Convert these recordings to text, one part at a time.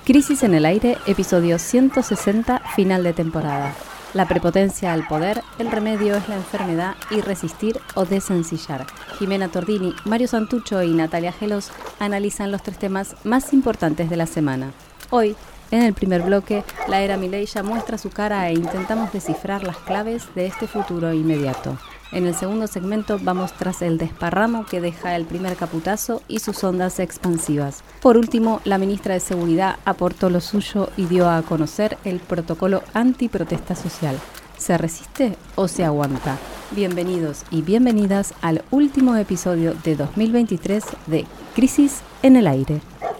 Crisis en el aire, episodio 160, final de temporada. La prepotencia al poder, el remedio es la enfermedad y resistir o desencillar. Jimena Tordini, Mario Santucho y Natalia Gelos analizan los 3 temas más importantes de la semana. Hoy, en el primer bloque, la era Milei ya muestra su cara e intentamos descifrar las claves de este futuro inmediato. En el segundo segmento vamos tras el desparramo que deja el primer caputazo y sus ondas expansivas. Por último, la ministra de Seguridad aportó lo suyo y dio a conocer el protocolo antiprotesta social. ¿Se resiste o se aguanta? Bienvenidos y bienvenidas al último episodio de 2023 de Crisis en el aire.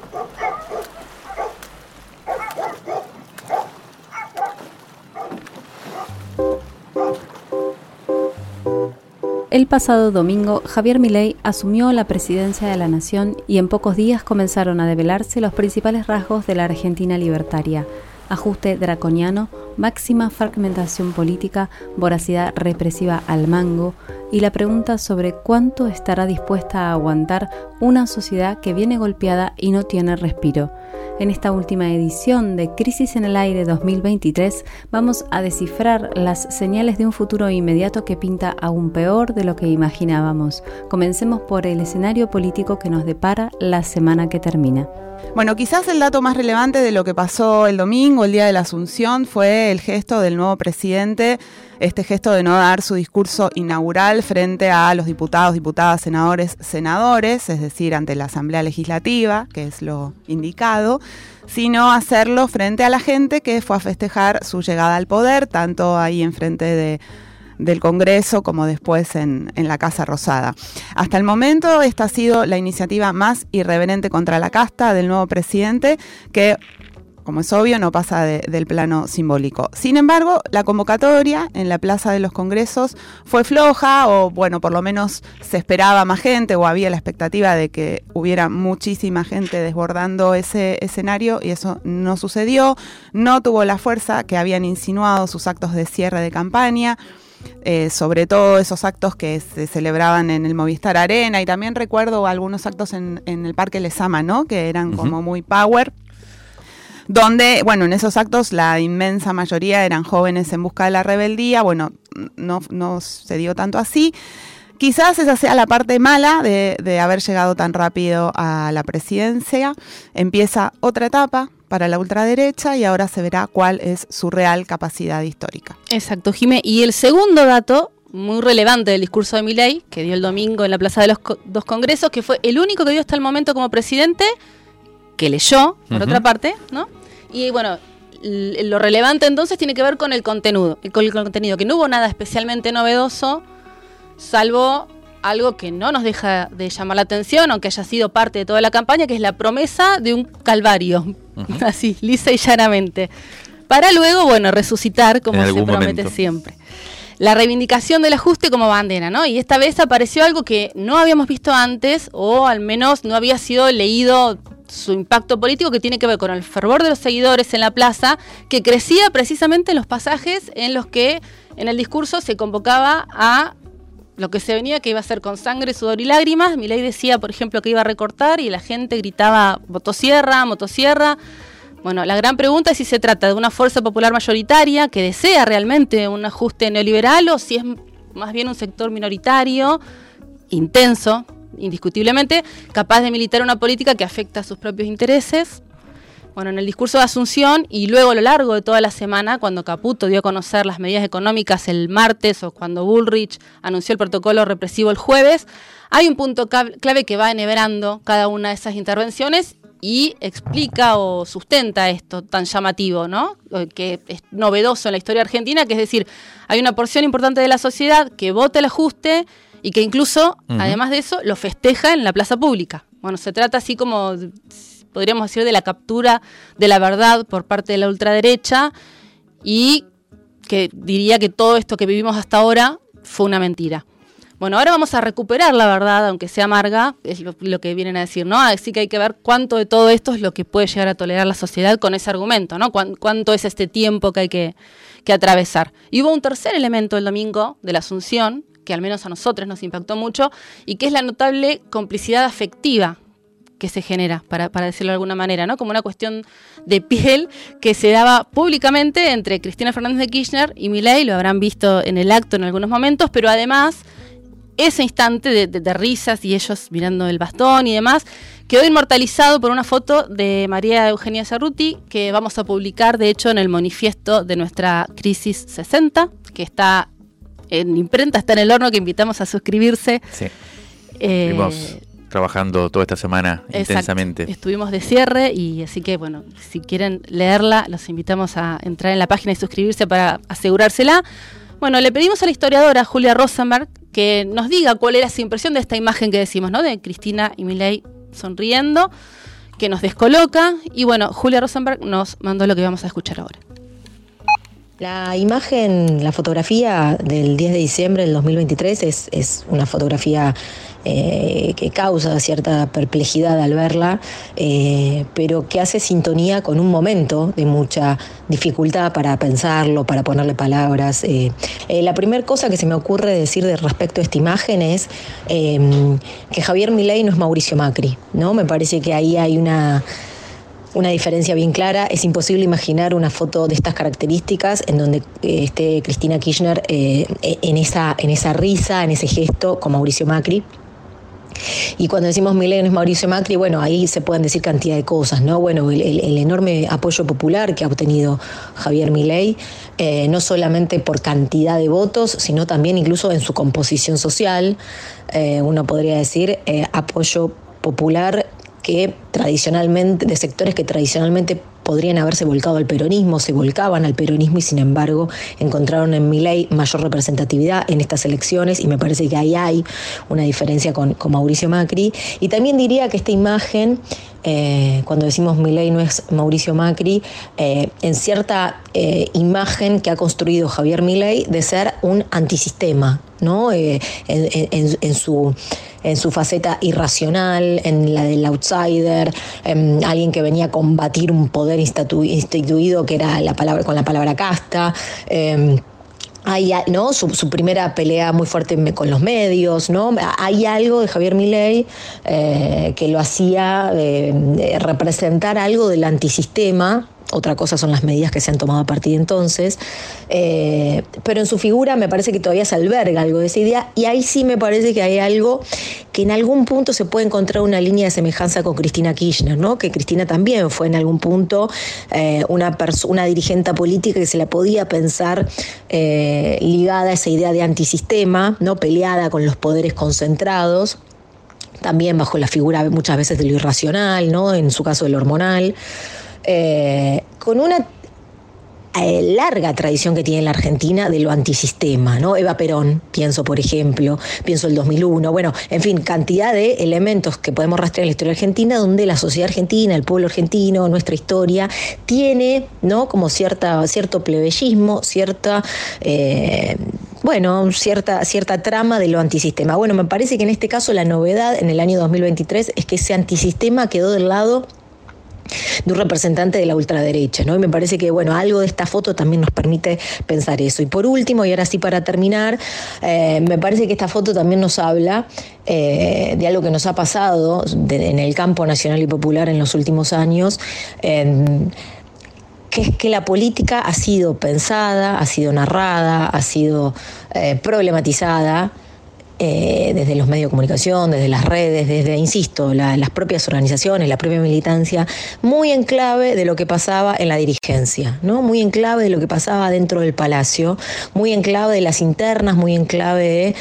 El pasado domingo, Javier Milei asumió la presidencia de la Nación y en pocos días comenzaron a develarse los principales rasgos de la Argentina libertaria: ajuste draconiano, máxima fragmentación política, voracidad represiva al mango y la pregunta sobre cuánto estará dispuesta a aguantar una sociedad que viene golpeada y no tiene respiro. En esta última edición de Crisis en el Aire 2023 vamos a descifrar las señales de un futuro inmediato que pinta aún peor de lo que imaginábamos. Comencemos por el escenario político que nos depara la semana que termina. Bueno, quizás el dato más relevante de lo que pasó el domingo, el día de la Asunción, fue el gesto del nuevo presidente, este gesto de no dar su discurso inaugural frente a los diputados, diputadas, senadores, es decir, ante la Asamblea Legislativa, que es lo indicado, sino hacerlo frente a la gente que fue a festejar su llegada al poder, tanto ahí enfrente del Congreso como después en la Casa Rosada. Hasta el momento esta ha sido la iniciativa más irreverente contra la casta del nuevo presidente, que, como es obvio, no pasa del plano simbólico. Sin embargo, la convocatoria en la Plaza de los Congresos fue floja, o bueno, por lo menos se esperaba más gente, o había la expectativa de que hubiera muchísima gente desbordando ese escenario, y eso no sucedió. No tuvo la fuerza que habían insinuado sus actos de cierre de campaña, sobre todo esos actos que se celebraban en el Movistar Arena, y también recuerdo algunos actos en el Parque Lezama, ¿no?, que eran como muy power, donde, bueno, en esos actos la inmensa mayoría eran jóvenes en busca de la rebeldía. Bueno, no se dio tanto así. Quizás esa sea la parte mala de haber llegado tan rápido a la presidencia. Empieza otra etapa para la ultraderecha y ahora se verá cuál es su real capacidad histórica. Exacto, Jimé. Y el segundo dato muy relevante del discurso de Milei, que dio el domingo en la Plaza de los 2 Congresos, que fue el único que dio hasta el momento como presidente, que leyó, por otra parte, ¿no? Y bueno, lo relevante entonces tiene que ver con el contenido, que no hubo nada especialmente novedoso, salvo algo que no nos deja de llamar la atención, aunque haya sido parte de toda la campaña, que es la promesa de un calvario, así, lisa y llanamente, para luego, bueno, resucitar como se promete momento. Siempre. La reivindicación del ajuste como bandera, ¿no? Y esta vez apareció algo que no habíamos visto antes, o al menos no había sido leído su impacto político, que tiene que ver con el fervor de los seguidores en la plaza, que crecía precisamente en los pasajes en los que en el discurso se convocaba a lo que se venía, que iba a ser con sangre, sudor y lágrimas. Milei decía, por ejemplo, que iba a recortar y la gente gritaba motosierra, motosierra. Bueno, la gran pregunta es si se trata de una fuerza popular mayoritaria que desea realmente un ajuste neoliberal, o si es más bien un sector minoritario, intenso, indiscutiblemente, capaz de militar una política que afecta a sus propios intereses. Bueno, en el discurso de Asunción y luego a lo largo de toda la semana, cuando Caputo dio a conocer las medidas económicas el martes, o cuando Bullrich anunció el protocolo represivo el jueves, hay un punto clave que va enhebrando cada una de esas intervenciones y explica o sustenta esto tan llamativo, ¿no?, que es novedoso en la historia argentina, que es decir, hay una porción importante de la sociedad que vota el ajuste y que incluso, además de eso, lo festeja en la plaza pública. Bueno, se trata así como, podríamos decir, de la captura de la verdad por parte de la ultraderecha, y que diría que todo esto que vivimos hasta ahora fue una mentira. Bueno, ahora vamos a recuperar la verdad, aunque sea amarga, es lo que vienen a decir, ¿no? Así que hay que ver cuánto de todo esto es lo que puede llegar a tolerar la sociedad con ese argumento, ¿no? Cuánto es este tiempo que hay que atravesar. Y hubo un tercer elemento el domingo de la Asunción, que al menos a nosotros nos impactó mucho, y que es la notable complicidad afectiva que se genera, para decirlo de alguna manera, ¿no? Como una cuestión de piel que se daba públicamente entre Cristina Fernández de Kirchner y Milei, lo habrán visto en el acto en algunos momentos, pero además ese instante de risas y ellos mirando el bastón y demás, quedó inmortalizado por una foto de María Eugenia Cerruti, que vamos a publicar, de hecho, en el manifiesto de nuestra Crisis 60, que está en imprenta, está en el horno, que invitamos a suscribirse. Sí. Estuvimos trabajando toda esta semana intensamente. Estuvimos de cierre y así que, bueno, si quieren leerla, los invitamos a entrar en la página y suscribirse para asegurársela. Bueno, le pedimos a la historiadora Julia Rosenberg que nos diga cuál era su impresión de esta imagen que decimos, ¿no? De Cristina y Milei sonriendo, que nos descoloca. Y bueno, Julia Rosenberg nos mandó lo que vamos a escuchar ahora. La imagen, la fotografía del 10 de diciembre del 2023 es una fotografía que causa cierta perplejidad al verla, pero que hace sintonía con un momento de mucha dificultad para pensarlo, para ponerle palabras. La primera cosa que se me ocurre decir respecto a esta imagen es que Javier Milei no es Mauricio Macri, ¿no? Me parece que ahí hay una diferencia bien clara. Es imposible imaginar una foto de estas características en donde esté Cristina Kirchner en esa risa, en ese gesto con Mauricio Macri. Y cuando decimos Milei no es Mauricio Macri, bueno, ahí se pueden decir cantidad de cosas, ¿no? Bueno, el enorme apoyo popular que ha obtenido Javier Milei, no solamente por cantidad de votos, sino también incluso en su composición social. Uno podría decir apoyo popular que tradicionalmente, de sectores que tradicionalmente podrían haberse volcado al peronismo, se volcaban al peronismo y sin embargo encontraron en Milei mayor representatividad en estas elecciones, y me parece que ahí hay una diferencia con Mauricio Macri. Y también diría que esta imagen, cuando decimos Milei no es Mauricio Macri, en cierta imagen que ha construido Javier Milei de ser un antisistema, ¿no? En su faceta irracional, en la del outsider, alguien que venía a combatir un poder instituido que era con la palabra casta. ¿No? Su primera pelea muy fuerte con los medios, ¿no? Hay algo de Javier Milei que lo hacía representar algo del antisistema. Otra cosa son las medidas que se han tomado a partir de entonces, pero en su figura me parece que todavía se alberga algo de esa idea, y ahí sí me parece que hay algo que en algún punto se puede encontrar una línea de semejanza con Cristina Kirchner, ¿no? Que Cristina también fue en algún punto una dirigente política que se la podía pensar ligada a esa idea de antisistema, ¿no? Peleada con los poderes concentrados, también bajo la figura muchas veces de lo irracional, ¿no? En su caso de lo hormonal. Con una larga tradición que tiene la Argentina de lo antisistema, ¿no? Eva Perón, pienso por ejemplo, pienso el 2001, bueno, en fin, cantidad de elementos que podemos rastrear en la historia argentina donde la sociedad argentina, el pueblo argentino, nuestra historia, tiene, ¿no? Como cierto plebeyismo, cierta trama de lo antisistema. Bueno, me parece que en este caso la novedad en el año 2023 es que ese antisistema quedó del lado de un representante de la ultraderecha, ¿no? Y me parece que, bueno, algo de esta foto también nos permite pensar eso. Y por último, y ahora sí para terminar, me parece que esta foto también nos habla de algo que nos ha pasado en el campo nacional y popular en los últimos años, que es que la política ha sido pensada, ha sido narrada, ha sido problematizada, desde los medios de comunicación, desde las redes, desde, insisto, las propias organizaciones, la propia militancia, muy en clave de lo que pasaba en la dirigencia, ¿no? Muy en clave de lo que pasaba dentro del Palacio, muy en clave de las internas, muy en clave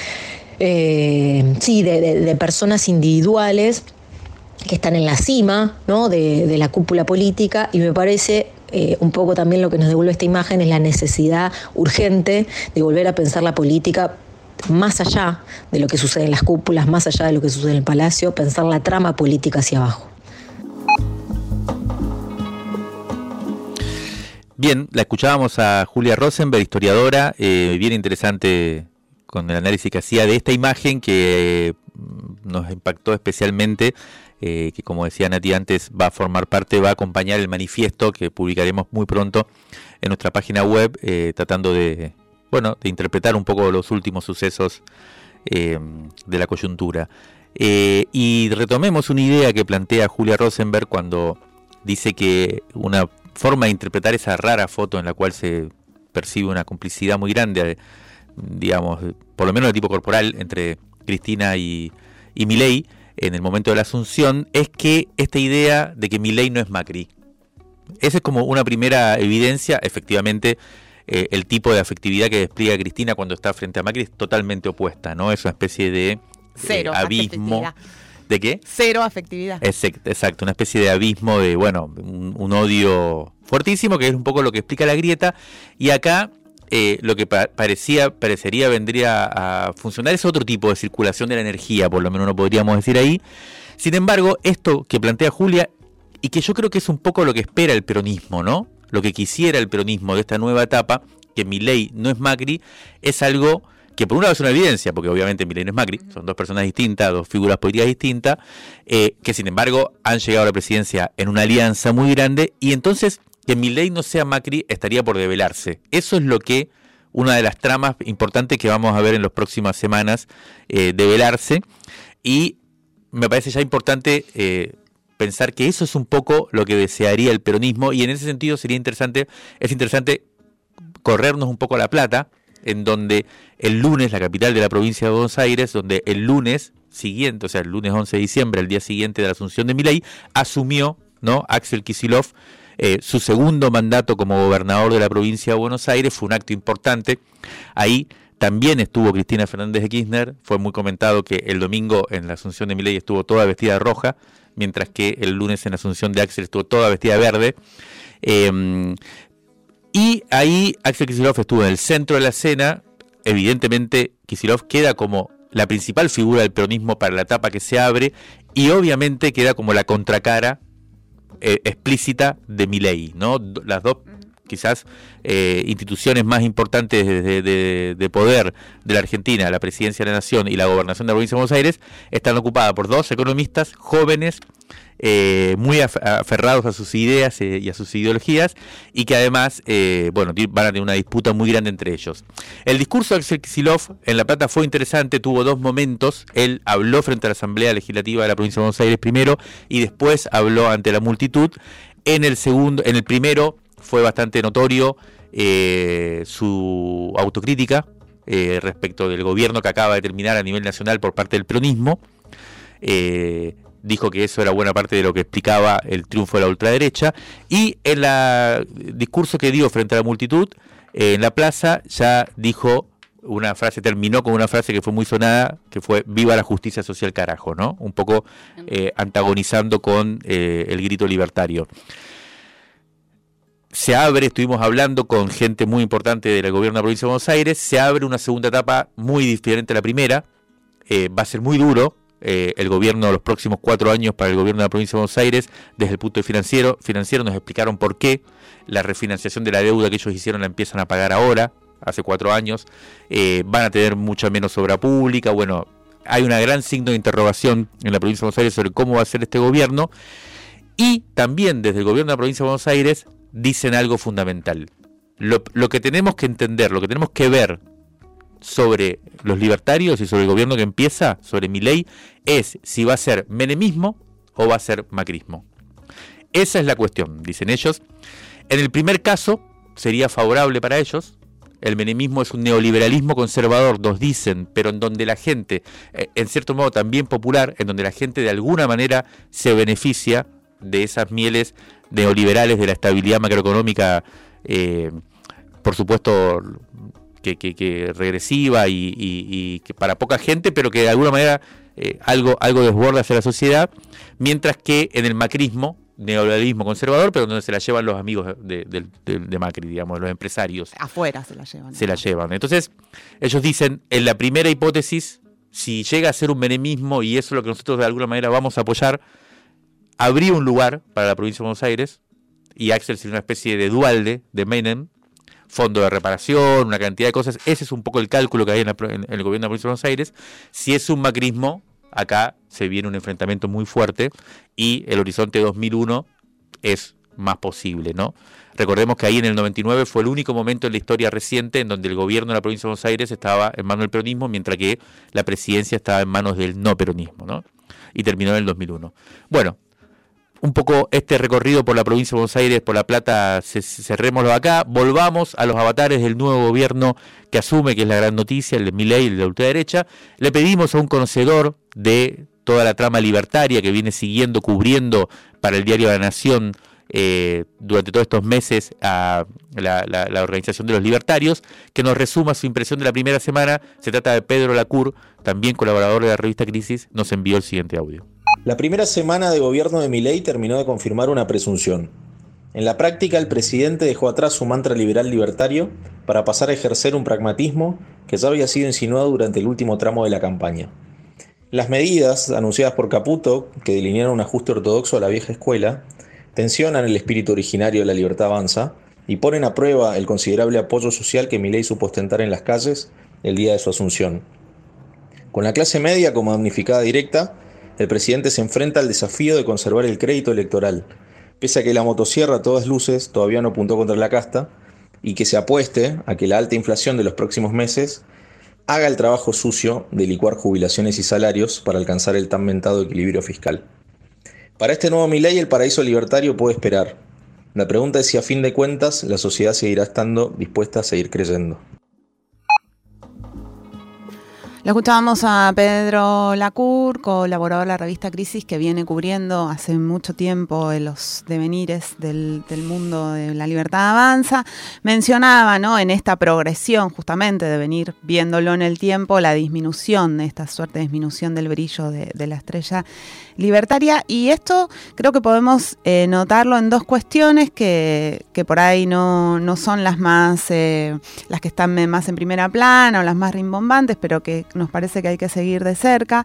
de personas individuales que están en la cima, ¿no? de la cúpula política, y me parece un poco también lo que nos devuelve esta imagen es la necesidad urgente de volver a pensar la política más allá de lo que sucede en las cúpulas, más allá de lo que sucede en el Palacio, pensar la trama política hacia abajo. Bien, la escuchábamos a Julia Rosenberg, historiadora, bien interesante con el análisis que hacía de esta imagen que nos impactó especialmente, que como decía Nati antes, va a formar parte, va a acompañar el manifiesto que publicaremos muy pronto en nuestra página web, tratando de interpretar un poco los últimos sucesos de la coyuntura. Y retomemos una idea que plantea Julia Rosenberg cuando dice que una forma de interpretar esa rara foto en la cual se percibe una complicidad muy grande, digamos, por lo menos de tipo corporal, entre Cristina y Milei en el momento de la asunción, es que esta idea de que Milei no es Macri. Esa es como una primera evidencia. Efectivamente, el tipo de afectividad que despliega Cristina cuando está frente a Macri es totalmente opuesta, ¿no? Es una especie de Cero abismo. afectividad. ¿De qué? Cero afectividad. Exacto, una especie de abismo de, bueno, un odio fuertísimo, que es un poco lo que explica la grieta. Y acá lo que parecería vendría a funcionar es otro tipo de circulación de la energía, por lo menos no podríamos decir ahí. Sin embargo, esto que plantea Julia, y que yo creo que es un poco lo que espera el peronismo, ¿no? Lo que quisiera el peronismo de esta nueva etapa, que Milei no es Macri, es algo que por una vez es una evidencia, porque obviamente Milei no es Macri, son dos personas distintas, dos figuras políticas distintas, que sin embargo han llegado a la presidencia en una alianza muy grande, y entonces que Milei no sea Macri estaría por develarse. Eso es lo que, una de las tramas importantes que vamos a ver en las próximas semanas, develarse, y me parece ya importante pensar que eso es un poco lo que desearía el peronismo, y en ese sentido es interesante corrernos un poco a La Plata, en donde el lunes, la capital de la provincia de Buenos Aires, donde el lunes siguiente, o sea, el lunes 11 de diciembre, el día siguiente de la asunción de Milei, asumió, ¿no?, Axel Kicillof su segundo mandato como gobernador de la provincia de Buenos Aires. Fue un acto importante. Ahí también estuvo Cristina Fernández de Kirchner. Fue muy comentado que el domingo en la asunción de Milei estuvo toda vestida de roja, mientras que el lunes en la asunción de Axel estuvo toda vestida de verde. Y ahí Axel Kicillof estuvo en el centro de la escena. Evidentemente Kicillof queda como la principal figura del peronismo para la etapa que se abre, y obviamente queda como la contracara explícita de Milei, ¿no? Las dos quizás instituciones más importantes de poder de la Argentina, la presidencia de la Nación y la gobernación de la provincia de Buenos Aires, están ocupadas por dos economistas jóvenes, muy aferrados a sus ideas y a sus ideologías, y que además van a tener una disputa muy grande entre ellos. El discurso de Axel Kicillof en La Plata fue interesante, tuvo dos momentos. Él habló frente a la Asamblea Legislativa de la provincia de Buenos Aires primero, y después habló ante la multitud. En el primero fue bastante notorio su autocrítica respecto del gobierno que acaba de terminar a nivel nacional por parte del peronismo. Dijo que eso era buena parte de lo que explicaba el triunfo de la ultraderecha, y en el discurso que dio frente a la multitud en la plaza ya dijo una frase, terminó con una frase que fue muy sonada, que fue "viva la justicia social, carajo", ¿no? Un poco antagonizando con el grito libertario. Se abre, estuvimos hablando con gente muy importante del gobierno de la provincia de Buenos Aires, se abre una segunda etapa muy diferente a la primera. Va a ser muy duro el gobierno de los próximos 4 años para el gobierno de la provincia de Buenos Aires. Desde el punto de financiero nos explicaron por qué. La refinanciación de la deuda que ellos hicieron la empiezan a pagar ahora, hace 4 años. Van a tener mucha menos obra pública. Bueno, hay una gran signo de interrogación en la provincia de Buenos Aires sobre cómo va a ser este gobierno. Y también desde el gobierno de la provincia de Buenos Aires dicen algo fundamental. Lo que tenemos que entender, lo que tenemos que ver sobre los libertarios y sobre el gobierno que empieza, sobre Milei, es si va a ser menemismo o va a ser macrismo. Esa es la cuestión, dicen ellos. En el primer caso sería favorable para ellos. El menemismo es un neoliberalismo conservador, nos dicen, pero en donde la gente, en cierto modo también popular, en donde la gente de alguna manera se beneficia de esas mieles neoliberales, de la estabilidad macroeconómica, por supuesto que regresiva y que para poca gente, pero que de alguna manera algo desborda hacia la sociedad, mientras que en el macrismo, neoliberalismo conservador, pero donde se la llevan los amigos de Macri, digamos, los empresarios. Afuera se la llevan. Se la llevan. Entonces, ellos dicen, en la primera hipótesis, si llega a ser un menemismo, y eso es lo que nosotros de alguna manera vamos a apoyar, habría un lugar para la provincia de Buenos Aires, y Axel sería una especie de Duhalde de Menem, fondo de reparación, una cantidad de cosas. Ese es un poco el cálculo que hay en el gobierno de la provincia de Buenos Aires. Si es un macrismo, acá se viene un enfrentamiento muy fuerte, y el horizonte 2001 es más posible, ¿no? Recordemos que ahí en el 99 fue el único momento en la historia reciente en donde el gobierno de la provincia de Buenos Aires estaba en manos del peronismo, mientras que la presidencia estaba en manos del no peronismo, ¿no? Y terminó en el 2001. Bueno, un poco este recorrido por la provincia de Buenos Aires, por La Plata, cerrémoslo acá. Volvamos a los avatares del nuevo gobierno que asume, que es la gran noticia, el de Milei, el de la ultraderecha. Le pedimos a un conocedor de toda la trama libertaria que viene siguiendo, cubriendo para el diario La Nación durante todos estos meses a la organización de los libertarios, que nos resuma su impresión de la primera semana. Se trata de Pedro Lacour, también colaborador de la revista Crisis. Nos envió el siguiente audio. La primera semana de gobierno de Milei terminó de confirmar una presunción. En la práctica, el presidente dejó atrás su mantra liberal libertario para pasar a ejercer un pragmatismo que ya había sido insinuado durante el último tramo de la campaña. Las medidas anunciadas por Caputo, que delinearon un ajuste ortodoxo a la vieja escuela, tensionan el espíritu originario de La Libertad Avanza y ponen a prueba el considerable apoyo social que Milei supo ostentar en las calles el día de su asunción. Con la clase media como damnificada directa, el presidente se enfrenta al desafío de conservar el crédito electoral, pese a que la motosierra a todas luces todavía no apuntó contra la casta, y que se apueste a que la alta inflación de los próximos meses haga el trabajo sucio de licuar jubilaciones y salarios para alcanzar el tan mentado equilibrio fiscal. Para este nuevo Milei, el paraíso libertario puede esperar. La pregunta es si a fin de cuentas la sociedad seguirá estando dispuesta a seguir creyendo. Lo escuchábamos a Pedro Lacour, colaborador de la revista Crisis, que viene cubriendo hace mucho tiempo los devenires del mundo de La Libertad Avanza. Mencionaba, ¿no?, en esta progresión justamente de venir viéndolo en el tiempo, la disminución, esta suerte de disminución del brillo de la estrella libertaria. Y esto creo que podemos notarlo en dos cuestiones que por ahí no son las más las que están más en primera plana o las más rimbombantes, pero que nos parece que hay que seguir de cerca,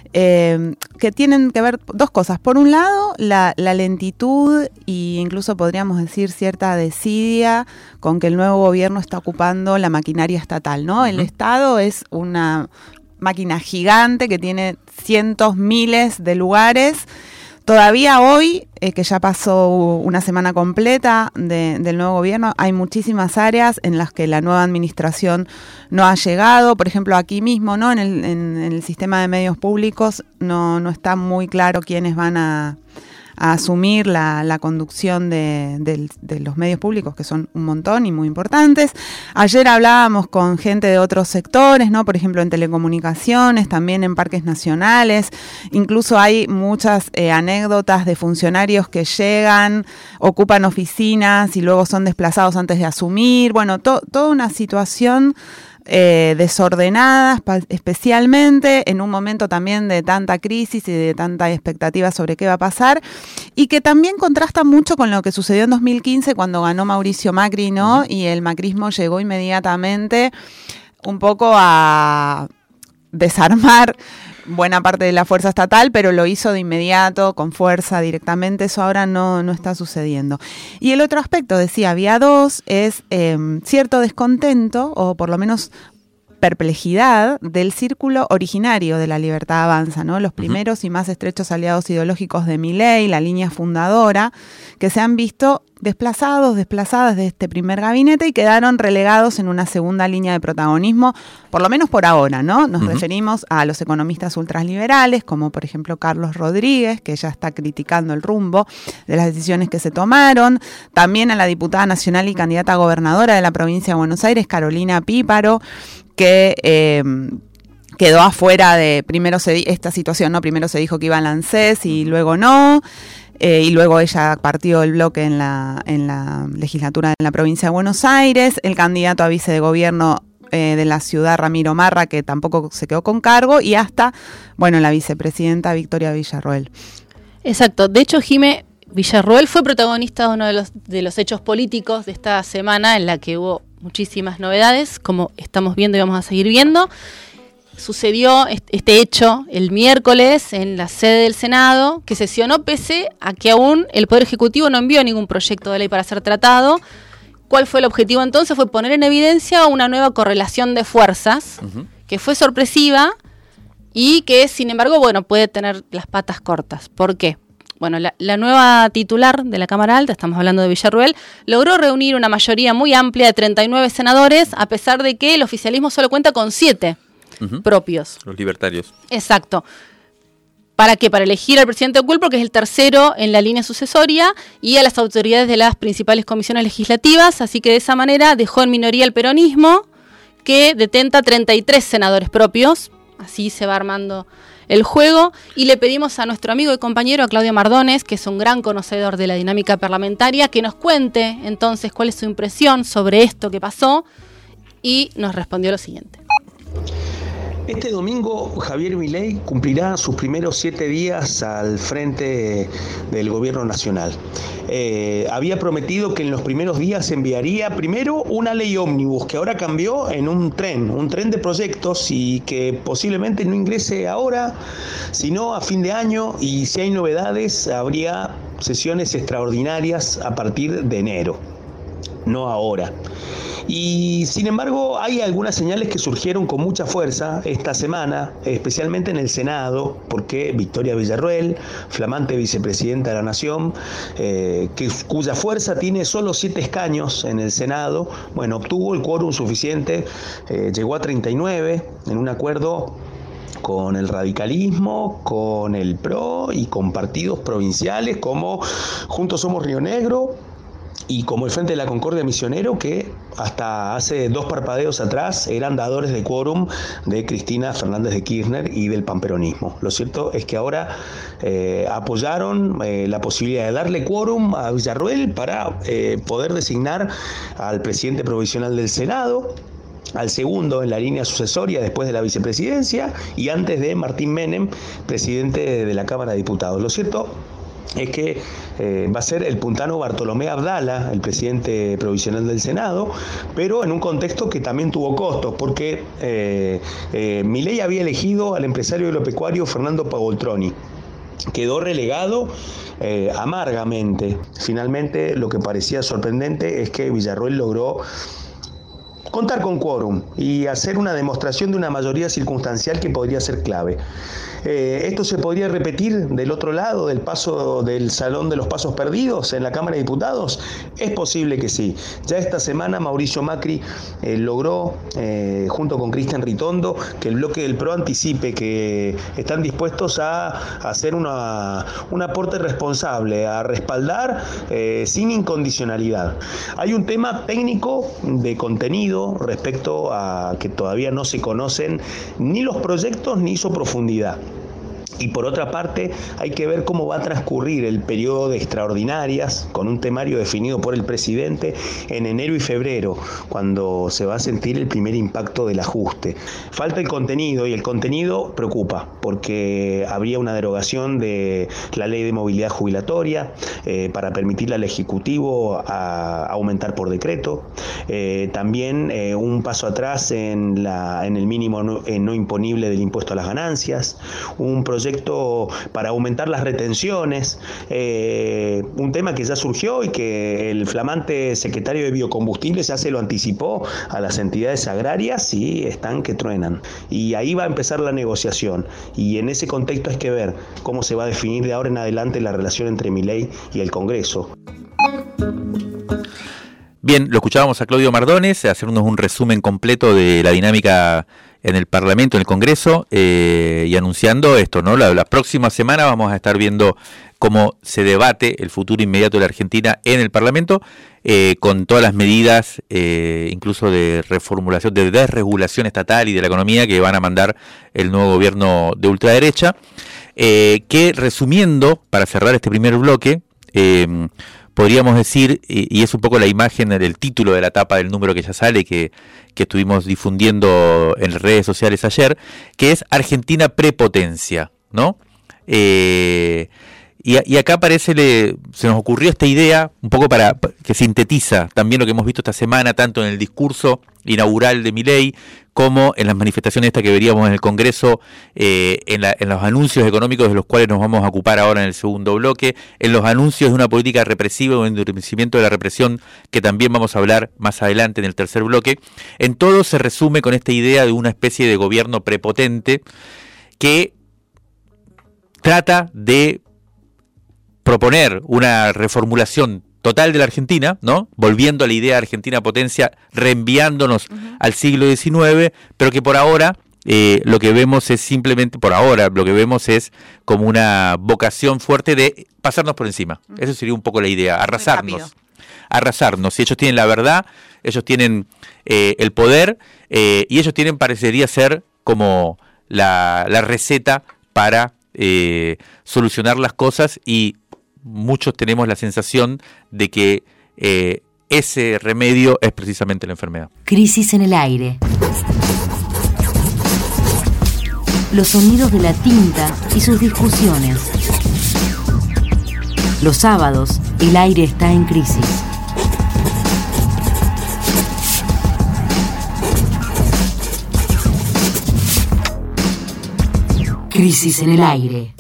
que tienen que ver dos cosas. Por un lado, la lentitud e incluso podríamos decir cierta desidia con que el nuevo gobierno está ocupando la maquinaria estatal, ¿no? El Estado es una máquina gigante que tiene cientos, miles de lugares. Todavía hoy, que ya pasó una semana completa del nuevo gobierno, hay muchísimas áreas en las que la nueva administración no ha llegado. Por ejemplo, aquí mismo, ¿no?, en el sistema de medios públicos no está muy claro quiénes van a asumir la conducción de los medios públicos, que son un montón y muy importantes. Ayer hablábamos con gente de otros sectores, ¿no?, por ejemplo en telecomunicaciones, también en parques nacionales. Incluso hay muchas anécdotas de funcionarios que llegan, ocupan oficinas y luego son desplazados antes de asumir. Bueno, toda una situación desordenadas, especialmente en un momento también de tanta crisis y de tanta expectativa sobre qué va a pasar, y que también contrasta mucho con lo que sucedió en 2015 cuando ganó Mauricio Macri, ¿no? Y el macrismo llegó inmediatamente un poco a desarmar buena parte de la fuerza estatal, pero lo hizo de inmediato, con fuerza, directamente. Eso ahora no está sucediendo. Y el otro aspecto, decía, había dos, es cierto descontento, o por lo menos perplejidad, del círculo originario de La Libertad Avanza, ¿no? Los primeros y más estrechos aliados ideológicos de Milei, la línea fundadora, que se han visto desplazadas de este primer gabinete y quedaron relegados en una segunda línea de protagonismo, por lo menos por ahora, ¿no? Nos referimos a los economistas ultraliberales, como por ejemplo Carlos Rodríguez, que ya está criticando el rumbo de las decisiones que se tomaron, también a la diputada nacional y candidata a gobernadora de la provincia de Buenos Aires, Carolina Píparo, que quedó afuera de, esta situación, ¿no? Primero se dijo que iba a ANSES y luego no. Y luego ella partió el bloque en la legislatura de la provincia de Buenos Aires, el candidato a vice de gobierno de la ciudad, Ramiro Marra, que tampoco se quedó con cargo, y hasta, bueno, la vicepresidenta Victoria Villarroel. Exacto. De hecho, Jimé, Villarroel fue protagonista de uno de los hechos políticos de esta semana, en la que hubo muchísimas novedades, como estamos viendo y vamos a seguir viendo. Sucedió este hecho el miércoles en la sede del Senado, que sesionó pese a que aún el Poder Ejecutivo no envió ningún proyecto de ley para ser tratado. ¿Cuál fue el objetivo entonces? Fue poner en evidencia una nueva correlación de fuerzas, que fue sorpresiva y que, sin embargo, bueno, puede tener las patas cortas. ¿Por qué? bueno, la nueva titular de la Cámara Alta, estamos hablando de Villarruel, logró reunir una mayoría muy amplia de 39 senadores, a pesar de que el oficialismo solo cuenta con 7 propios. Los libertarios. Exacto. ¿Para qué? Para elegir al presidente Ocul, porque es el tercero en la línea sucesoria, y a las autoridades de las principales comisiones legislativas, así que de esa manera dejó en minoría el peronismo, que detenta 33 senadores propios. Así se va armando el juego, y le pedimos a nuestro amigo y compañero, a Claudio Mardones, que es un gran conocedor de la dinámica parlamentaria, que nos cuente entonces cuál es su impresión sobre esto que pasó, y nos respondió lo siguiente. Este domingo Javier Milei cumplirá sus primeros 7 días al frente del gobierno nacional. Había prometido que en los primeros días enviaría primero una ley ómnibus, que ahora cambió en un tren de proyectos, y que posiblemente no ingrese ahora, sino a fin de año, y si hay novedades habría sesiones extraordinarias a partir de enero, no ahora. Y sin embargo hay algunas señales que surgieron con mucha fuerza esta semana, especialmente en el Senado, porque Victoria Villarruel, flamante vicepresidenta de la Nación, cuya fuerza tiene solo 7 escaños en el Senado, bueno, obtuvo el quórum suficiente, llegó a 39 en un acuerdo con el radicalismo, con el PRO y con partidos provinciales como Juntos Somos Río Negro y como el Frente de la Concordia Misionero, que hasta hace 2 parpadeos atrás eran dadores de quórum de Cristina Fernández de Kirchner y del panperonismo. Lo cierto es que ahora apoyaron la posibilidad de darle quórum a Villarruel para poder designar al presidente provisional del Senado, al segundo en la línea sucesoria después de la vicepresidencia y antes de Martín Menem, presidente de la Cámara de Diputados. Lo cierto es que va a ser el puntano Bartolomé Abdala, el presidente provisional del Senado, pero en un contexto que también tuvo costos, porque Milei había elegido al empresario agropecuario Fernando Pagoltroni. Quedó relegado amargamente. Finalmente, lo que parecía sorprendente es que Villarruel logró contar con quórum y hacer una demostración de una mayoría circunstancial que podría ser clave. ¿Esto se podría repetir del otro lado del Salón de los Pasos Perdidos en la Cámara de Diputados? Es posible que sí. Ya esta semana Mauricio Macri logró, junto con Cristian Ritondo, que el bloque del PRO anticipe que están dispuestos a hacer un aporte responsable, a respaldar sin incondicionalidad. Hay un tema técnico de contenido respecto a que todavía no se conocen ni los proyectos ni su profundidad. Y por otra parte, hay que ver cómo va a transcurrir el periodo de extraordinarias, con un temario definido por el presidente en enero y febrero, cuando se va a sentir el primer impacto del ajuste. Falta el contenido, y el contenido preocupa, porque habría una derogación de la ley de movilidad jubilatoria para permitirle al Ejecutivo a aumentar por decreto. También un paso atrás en el mínimo no imponible del impuesto a las ganancias, un proyecto para aumentar las retenciones, un tema que ya surgió y que el flamante secretario de Biocombustibles ya se lo anticipó a las entidades agrarias y están que truenan. Y ahí va a empezar la negociación, y en ese contexto hay que ver cómo se va a definir de ahora en adelante la relación entre Milei y el Congreso. Bien, lo escuchábamos a Claudio Mardones hacernos un resumen completo de la dinámica en el Parlamento, en el Congreso, y anunciando esto, ¿no? La próxima semana vamos a estar viendo cómo se debate el futuro inmediato de la Argentina en el Parlamento, con todas las medidas, incluso de reformulación, de desregulación estatal y de la economía que van a mandar el nuevo gobierno de ultraderecha, que resumiendo, para cerrar este primer bloque, podríamos decir, y es un poco la imagen del título de la tapa del número que ya sale, que estuvimos difundiendo en redes sociales ayer, que es Argentina prepotencia, ¿no? Y acá se nos ocurrió esta idea, un poco para que sintetiza también lo que hemos visto esta semana, tanto en el discurso inaugural de Milei, como en las manifestaciones estas que veríamos en el Congreso, en los anuncios económicos de los cuales nos vamos a ocupar ahora en el segundo bloque, en los anuncios de una política represiva o endurecimiento de la represión, que también vamos a hablar más adelante en el tercer bloque. En todo se resume con esta idea de una especie de gobierno prepotente que trata de proponer una reformulación total de la Argentina, ¿no? Volviendo a la idea de Argentina potencia, reenviándonos al siglo XIX, pero que por ahora lo que vemos es simplemente, como una vocación fuerte de pasarnos por encima. Eso sería un poco la idea, arrasarnos. Si ellos tienen la verdad, ellos tienen el poder, y ellos tienen, parecería ser, como la receta para solucionar las cosas, y muchos tenemos la sensación de que ese remedio es precisamente la enfermedad. Crisis en el aire. Los sonidos de la tinta y sus discusiones. Los sábados, el aire está en crisis. Crisis en el aire.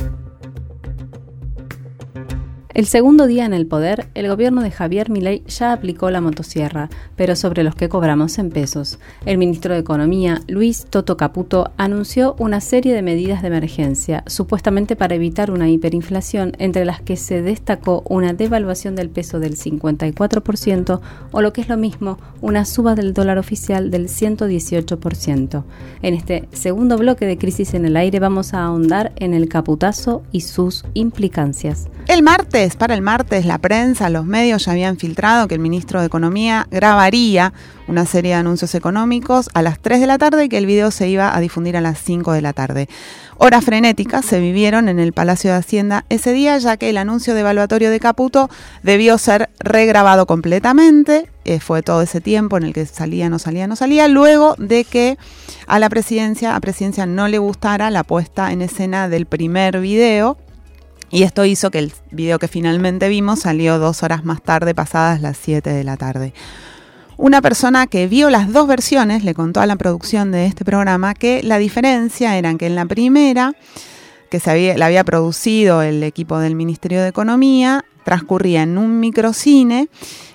El segundo día en el poder, el gobierno de Javier Milei ya aplicó la motosierra, pero sobre los que cobramos en pesos. El ministro de Economía, Luis Toto Caputo, anunció una serie de medidas de emergencia, supuestamente para evitar una hiperinflación, entre las que se destacó una devaluación del peso del 54% o, lo que es lo mismo, una suba del dólar oficial del 118%. En este segundo bloque de Crisis en el Aire vamos a ahondar en el caputazo y sus implicancias. Para el martes, la prensa, los medios ya habían filtrado que el ministro de Economía grabaría una serie de anuncios económicos a las 3 de la tarde y que el video se iba a difundir a las 5 de la tarde. Horas frenéticas se vivieron en el Palacio de Hacienda ese día, ya que el anuncio devaluatorio de Caputo debió ser regrabado completamente. Fue todo ese tiempo en el que salía, no salía, luego de que a presidencia no le gustara la puesta en escena del primer video. Y esto hizo que el video que finalmente vimos salió 2 horas más tarde, pasadas las 7 de la tarde. Una persona que vio las dos versiones le contó a la producción de este programa que la diferencia era que en la primera, que la había producido el equipo del Ministerio de Economía, transcurría en un microcine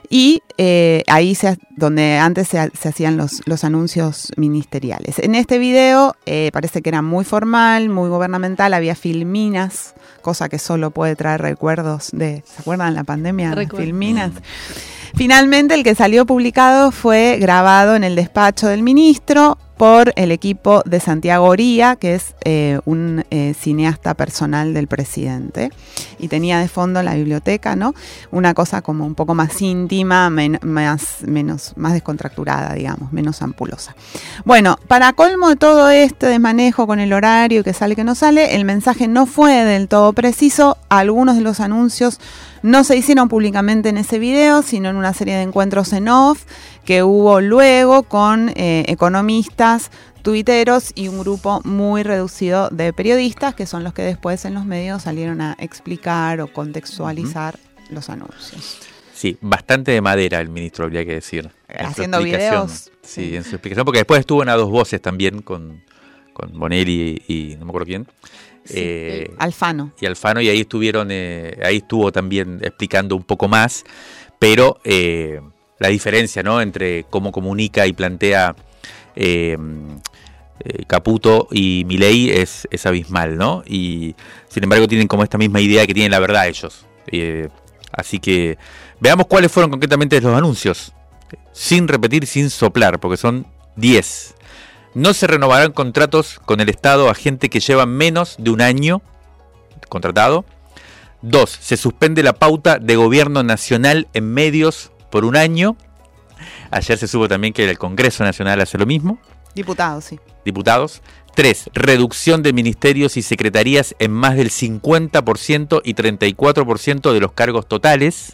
y ahí donde antes se hacían los anuncios ministeriales. En este video parece que era muy formal, muy gubernamental, había filminas, cosa que solo puede traer recuerdos ¿se acuerdan la pandemia? Filminas. Finalmente el que salió publicado fue grabado en el despacho del ministro por el equipo de Santiago Oría, que es un cineasta personal del presidente, y tenía de fondo la biblioteca, ¿no? Una cosa como un poco más íntima, más descontracturada, digamos, menos ampulosa. Bueno, para colmo de todo este desmanejo con el horario que sale que no sale, el mensaje no fue del todo preciso. Algunos de los anuncios no se hicieron públicamente en ese video, sino en una serie de encuentros en off que hubo luego con economistas, tuiteros y un grupo muy reducido de periodistas, que son los que después en los medios salieron a explicar o contextualizar los anuncios. Sí, bastante de madera el ministro, habría que decir. Haciendo videos. Sí, en su explicación, porque después estuvo en A Dos Voces también con Bonelli y no me acuerdo quién. Sí, Alfano. Y Alfano, y ahí estuvo también explicando un poco más, pero la diferencia, ¿no?, entre cómo comunica y plantea Caputo y Milei es abismal, ¿no? Y sin embargo tienen como esta misma idea que tienen la verdad ellos. Así que veamos cuáles fueron concretamente los anuncios, sin repetir, sin soplar, porque son 10. No se renovarán contratos con el Estado a gente que lleva menos de un año contratado. 2. Se suspende la pauta de gobierno nacional en medios por un año. Ayer se supo también que el Congreso Nacional hace lo mismo. Diputados, sí. Diputados. 3. Reducción de ministerios y secretarías en más del 50% y 34% de los cargos totales.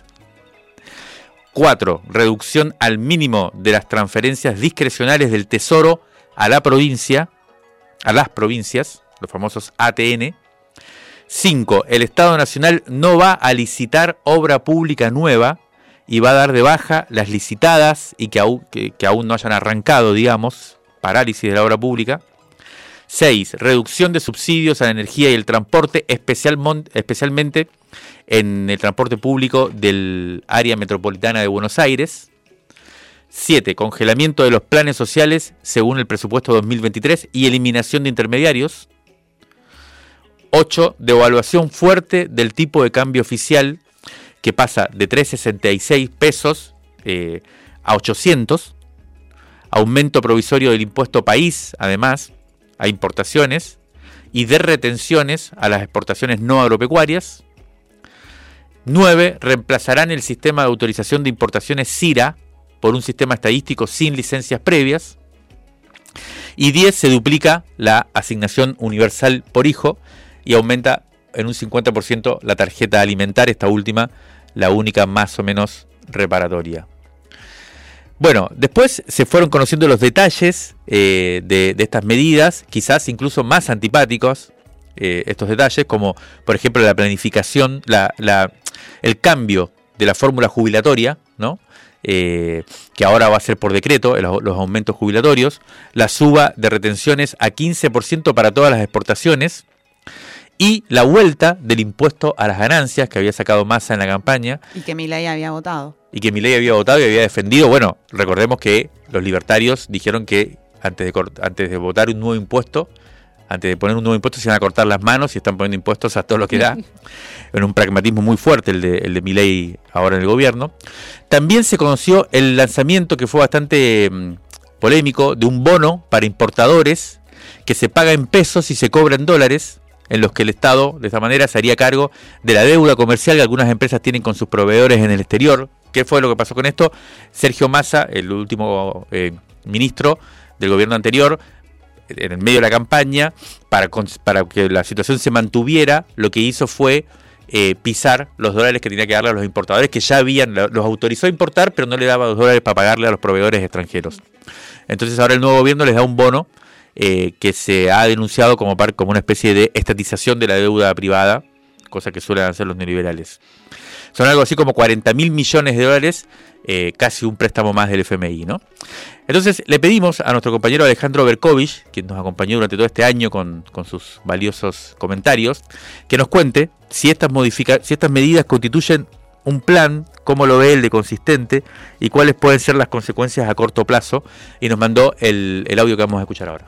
4. Reducción al mínimo de las transferencias discrecionales del Tesoro a las provincias, los famosos ATN. 5. El Estado Nacional no va a licitar obra pública nueva y va a dar de baja las licitadas y que aún no hayan arrancado, digamos, parálisis de la obra pública. 6. Reducción de subsidios a la energía y el transporte, especialmente en el transporte público del área metropolitana de Buenos Aires. 7. Congelamiento de los planes sociales según el presupuesto 2023 y eliminación de intermediarios. 8, devaluación fuerte del tipo de cambio oficial, que pasa de 3,66 pesos a 800. Aumento provisorio del impuesto país, además, a importaciones, y de retenciones a las exportaciones no agropecuarias. 9, reemplazarán el sistema de autorización de importaciones SIRA por un sistema estadístico sin licencias previas. Y 10, se duplica la asignación universal por hijo y aumenta en un 50% la tarjeta alimentaria, esta última, la única más o menos reparatoria. Bueno, después se fueron conociendo los detalles de estas medidas, quizás incluso más antipáticos, estos detalles, como por ejemplo la planificación, el cambio de la fórmula jubilatoria, ¿no? Que ahora va a ser por decreto, los aumentos jubilatorios, la suba de retenciones a 15% para todas las exportaciones, y la vuelta del impuesto a las ganancias que había sacado Massa en la campaña. Y que Milei había votado. Y había defendido. Bueno, recordemos que los libertarios dijeron que antes de votar un nuevo impuesto, antes de poner un nuevo impuesto, se iban a cortar las manos y están poniendo impuestos a todo lo que da. En un pragmatismo muy fuerte el de Milei ahora en el gobierno. También se conoció el lanzamiento, que fue bastante polémico, de un bono para importadores que se paga en pesos y se cobra en dólares, en los que el Estado, de esta manera, se haría cargo de la deuda comercial que algunas empresas tienen con sus proveedores en el exterior. ¿Qué fue lo que pasó con esto? Sergio Massa, el último ministro del gobierno anterior, en el medio de la campaña, para que la situación se mantuviera, lo que hizo fue pisar los dólares que tenía que darle a los importadores, que ya los autorizó a importar, pero no le daba los dólares para pagarle a los proveedores extranjeros. Entonces ahora el nuevo gobierno les da un bono que se ha denunciado como una especie de estatización de la deuda privada, cosa que suelen hacer los neoliberales. Son algo así como 40.000 millones de dólares, casi un préstamo más del FMI, ¿no? Entonces le pedimos a nuestro compañero Alejandro Berkovich, quien nos acompañó durante todo este año con sus valiosos comentarios, que nos cuente si estas medidas constituyen un plan, cómo lo ve el de consistente y cuáles pueden ser las consecuencias a corto plazo, y nos mandó el audio que vamos a escuchar ahora.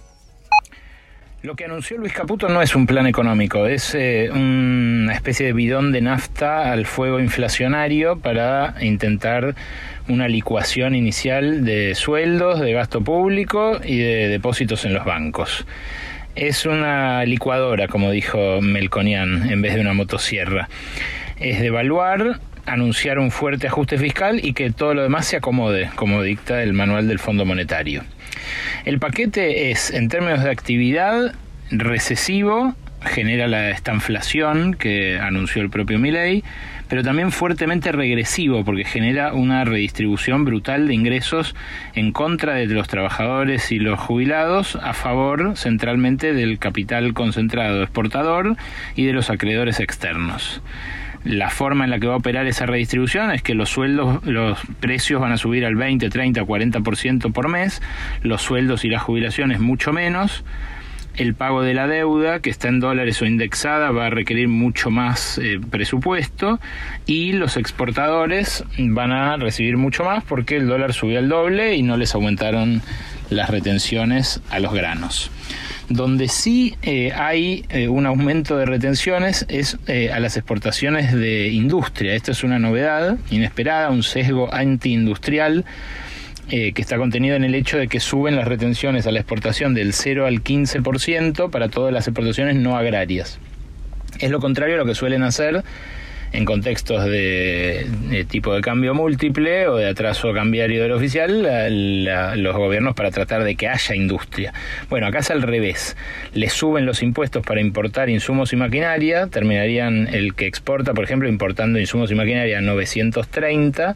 Lo que anunció Luis Caputo no es un plan económico, es una especie de bidón de nafta al fuego inflacionario para intentar una licuación inicial de sueldos, de gasto público y de depósitos en los bancos. Es una licuadora, como dijo Melconian, en vez de una motosierra. Es devaluar, anunciar un fuerte ajuste fiscal y que todo lo demás se acomode, como dicta el manual del Fondo Monetario. El paquete es, en términos de actividad, recesivo, genera la estanflación que anunció el propio Milei, pero también fuertemente regresivo porque genera una redistribución brutal de ingresos en contra de los trabajadores y los jubilados, a favor centralmente del capital concentrado exportador y de los acreedores externos. La forma en la que va a operar esa redistribución es que los precios van a subir al 20, 30, 40% por mes, los sueldos y las jubilaciones mucho menos. El pago de la deuda, que está en dólares o indexada, va a requerir mucho más presupuesto, y los exportadores van a recibir mucho más porque el dólar subió al doble y no les aumentaron las retenciones a los granos. Donde sí hay un aumento de retenciones es a las exportaciones de industria. Esta es una novedad inesperada, un sesgo antiindustrial que está contenido en el hecho de que suben las retenciones a la exportación del 0 al 15% para todas las exportaciones no agrarias. Es lo contrario a lo que suelen hacer en contextos de tipo de cambio múltiple o de atraso cambiario del oficial, los gobiernos para tratar de que haya industria. Bueno, acá es al revés. Le suben los impuestos para importar insumos y maquinaria, terminarían el que exporta, por ejemplo, importando insumos y maquinaria a 930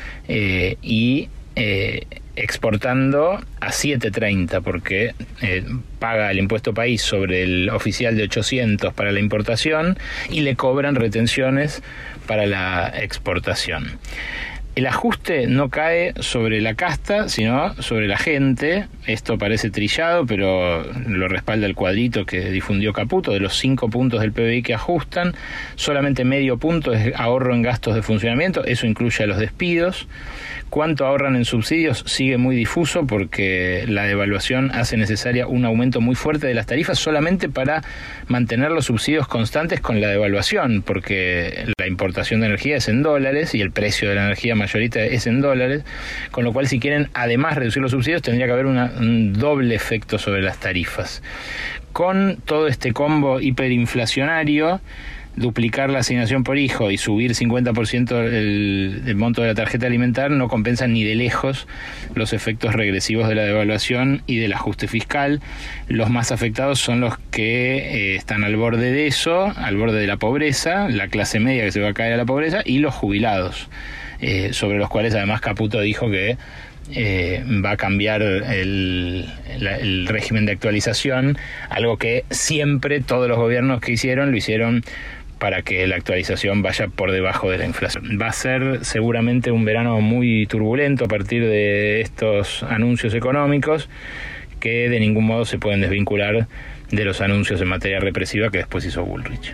y exportando a 730 porque paga el impuesto país sobre el oficial de 800 para la importación y le cobran retenciones para la exportación. El ajuste no cae sobre la casta, sino sobre la gente. Esto parece trillado, pero lo respalda el cuadrito que difundió Caputo. De los 5 puntos del PBI que ajustan, solamente medio punto es ahorro en gastos de funcionamiento. Eso incluye a los despidos. Cuánto ahorran en subsidios sigue muy difuso porque la devaluación hace necesaria un aumento muy fuerte de las tarifas solamente para mantener los subsidios constantes con la devaluación, porque la importación de energía es en dólares y el precio de la energía mayorita es en dólares, con lo cual si quieren además reducir los subsidios tendría que haber un doble efecto sobre las tarifas. Con todo este combo hiperinflacionario, duplicar la asignación por hijo y subir 50% el monto de la tarjeta alimentar no compensan ni de lejos los efectos regresivos de la devaluación y del ajuste fiscal. Los más afectados son los que están al borde de eso, al borde de la pobreza, la clase media que se va a caer a la pobreza y los jubilados, sobre los cuales además Caputo dijo que va a cambiar el régimen de actualización, algo que siempre todos los gobiernos que hicieron lo hicieron para que la actualización vaya por debajo de la inflación. Va a ser seguramente un verano muy turbulento a partir de estos anuncios económicos que de ningún modo se pueden desvincular de los anuncios en materia represiva que después hizo Bullrich.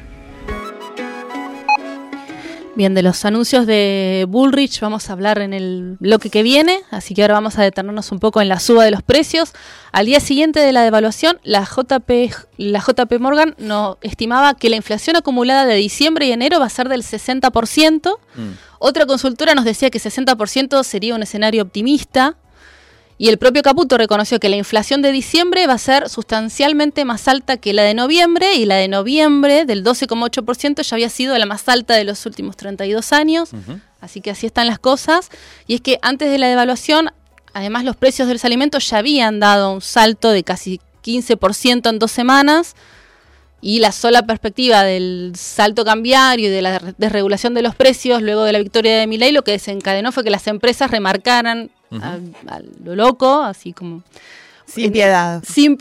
Bien, de los anuncios de Bullrich vamos a hablar en el bloque que viene, así que ahora vamos a detenernos un poco en la suba de los precios. Al día siguiente de la devaluación, la JP Morgan nos estimaba que la inflación acumulada de diciembre y enero va a ser del 60%. Otra consultora nos decía que 60% sería un escenario optimista. Y el propio Caputo reconoció que la inflación de diciembre va a ser sustancialmente más alta que la de noviembre, y la de noviembre, del 12,8%, ya había sido la más alta de los últimos 32 años. Así que así están las cosas. Y es que antes de la devaluación, además los precios de los alimentos ya habían dado un salto de casi 15% en 2 semanas. Y la sola perspectiva del salto cambiario y de la desregulación de los precios luego de la victoria de Milei lo que desencadenó fue que las empresas remarcaran a lo loco, así como sin piedad,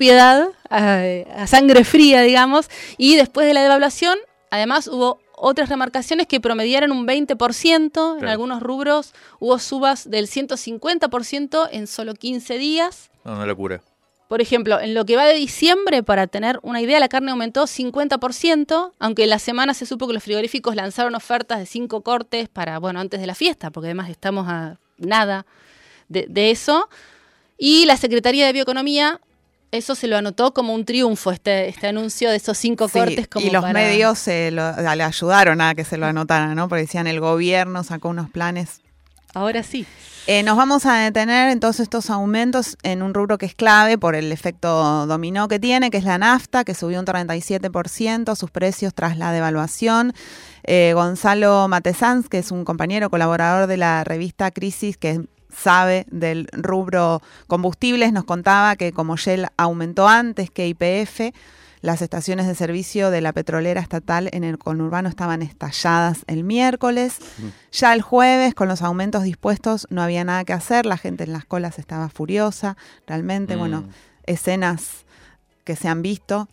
a sangre fría, digamos. Y después de la devaluación, además hubo otras remarcaciones que promediaron un 20%, claro. En algunos rubros hubo subas del 150% en solo 15 días. No, una locura. Por ejemplo, en lo que va de diciembre, para tener una idea, la carne aumentó 50%, aunque en la semana se supo que los frigoríficos lanzaron ofertas de 5 cortes para, antes de la fiesta, porque además estamos a nada de eso. Y la Secretaría de Bioeconomía, eso se lo anotó como un triunfo, este anuncio de esos 5 cortes. Como y los medios le ayudaron a que se lo anotaran, ¿no? Porque decían el gobierno sacó unos planes. Ahora sí. Nos vamos a detener entonces estos aumentos en un rubro que es clave por el efecto dominó que tiene, que es la nafta, que subió un 37% sus precios tras la devaluación. Gonzalo Matesanz, que es un compañero colaborador de la revista Crisis, que sabe del rubro combustibles, nos contaba que como Shell aumentó antes que YPF, las estaciones de servicio de la petrolera estatal en el conurbano estaban estalladas el miércoles. Ya el jueves, con los aumentos dispuestos, no había nada que hacer. La gente en las colas estaba furiosa. Realmente, escenas que se han visto.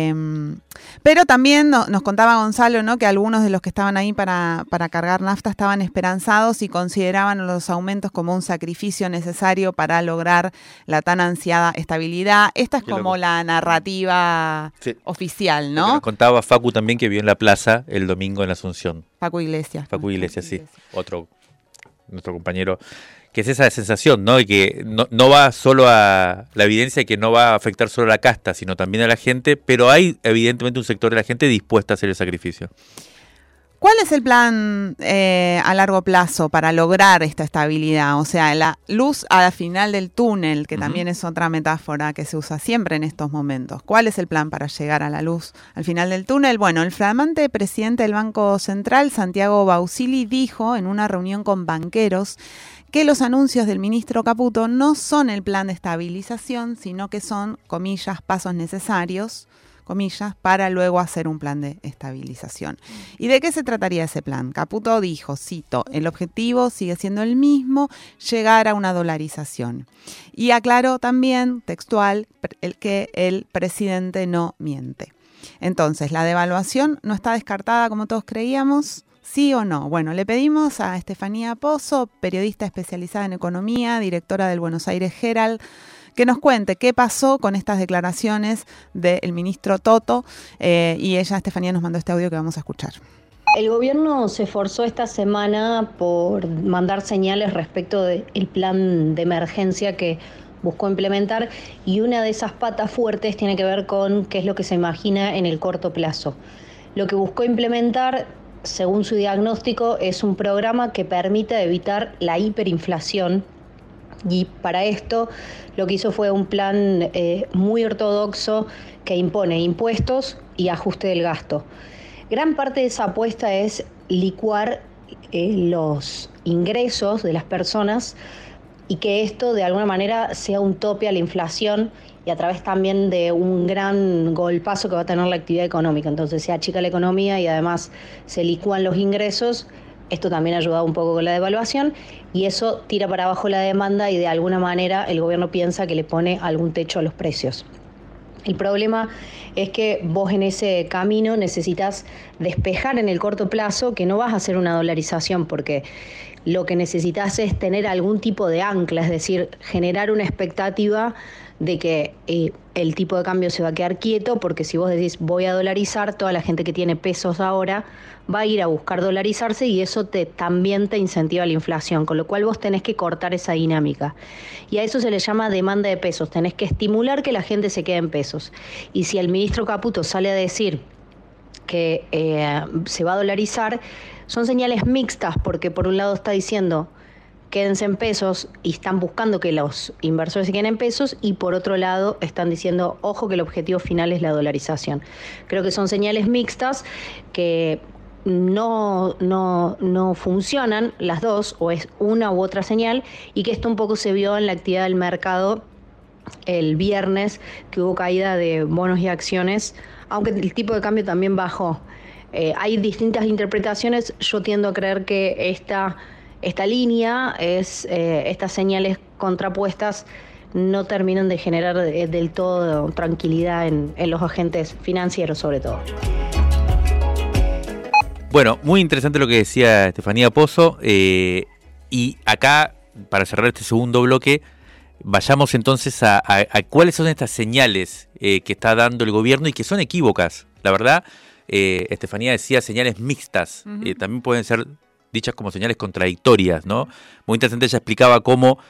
Pero también nos contaba Gonzalo, ¿no?, que algunos de los que estaban ahí para cargar nafta estaban esperanzados y consideraban los aumentos como un sacrificio necesario para lograr la tan ansiada estabilidad. Esta es como la narrativa oficial, ¿no? Nos contaba Facu también, que vio en la plaza el domingo en la Asunción. Facu Iglesias. Sí. Nuestro compañero, que es esa sensación, ¿no?, de que no va solo a la evidencia, que no va a afectar solo a la casta, sino también a la gente, pero hay evidentemente un sector de la gente dispuesta a hacer el sacrificio. ¿Cuál es el plan a largo plazo para lograr esta estabilidad? O sea, la luz al final del túnel, que también es otra metáfora que se usa siempre en estos momentos. ¿Cuál es el plan para llegar a la luz al final del túnel? Bueno, el flamante presidente del Banco Central, Santiago Bausili, dijo en una reunión con banqueros que los anuncios del ministro Caputo no son el plan de estabilización, sino que son, comillas, pasos necesarios, comillas, para luego hacer un plan de estabilización. ¿Y de qué se trataría ese plan? Caputo dijo, cito, el objetivo sigue siendo el mismo, llegar a una dolarización. Y aclaró también, textual, que el presidente no miente. Entonces, la devaluación no está descartada como todos creíamos. ¿Sí o no? Bueno, le pedimos a Estefanía Pozo, periodista especializada en economía, directora del Buenos Aires Herald, que nos cuente qué pasó con estas declaraciones del ministro Toto. Y ella, Estefanía, nos mandó este audio que vamos a escuchar. El gobierno se esforzó esta semana por mandar señales respecto del plan de emergencia que buscó implementar, y una de esas patas fuertes tiene que ver con qué es lo que se imagina en el corto plazo. Lo que buscó implementar, según su diagnóstico, es un programa que permita evitar la hiperinflación, y para esto lo que hizo fue un plan muy ortodoxo que impone impuestos y ajuste del gasto. Gran parte de esa apuesta es licuar los ingresos de las personas y que esto de alguna manera sea un tope a la inflación, y a través también de un gran golpazo que va a tener la actividad económica. Entonces se achica la economía y además se licúan los ingresos. Esto también ha ayudado un poco con la devaluación, y eso tira para abajo la demanda, y de alguna manera el gobierno piensa que le pone algún techo a los precios. El problema es que vos en ese camino necesitas despejar en el corto plazo que no vas a hacer una dolarización, porque lo que necesitas es tener algún tipo de ancla, es decir, generar una expectativa de que el tipo de cambio se va a quedar quieto, porque si vos decís voy a dolarizar, toda la gente que tiene pesos ahora va a ir a buscar dolarizarse, y eso también te incentiva la inflación, con lo cual vos tenés que cortar esa dinámica. Y a eso se le llama demanda de pesos, tenés que estimular que la gente se quede en pesos. Y si el ministro Caputo sale a decir que se va a dolarizar, son señales mixtas, porque por un lado está diciendo quédense en pesos y están buscando que los inversores se queden en pesos, y por otro lado están diciendo ojo que el objetivo final es la dolarización. Creo que son señales mixtas que no funcionan las dos, o es una u otra señal, y que esto un poco se vio en la actividad del mercado el viernes, que hubo caída de bonos y acciones, aunque el tipo de cambio también bajó. Hay distintas interpretaciones. Yo tiendo a creer que esta línea, estas señales contrapuestas, no terminan de generar del todo tranquilidad en los agentes financieros, sobre todo. Bueno, muy interesante lo que decía Estefanía Pozo. Y acá, para cerrar este segundo bloque, vayamos entonces a cuáles son estas señales que está dando el gobierno y que son equívocas. La verdad, Estefanía decía señales mixtas. Uh-huh. También pueden ser dichas como señales contradictorias, ¿no? Muy interesante, ella explicaba cómo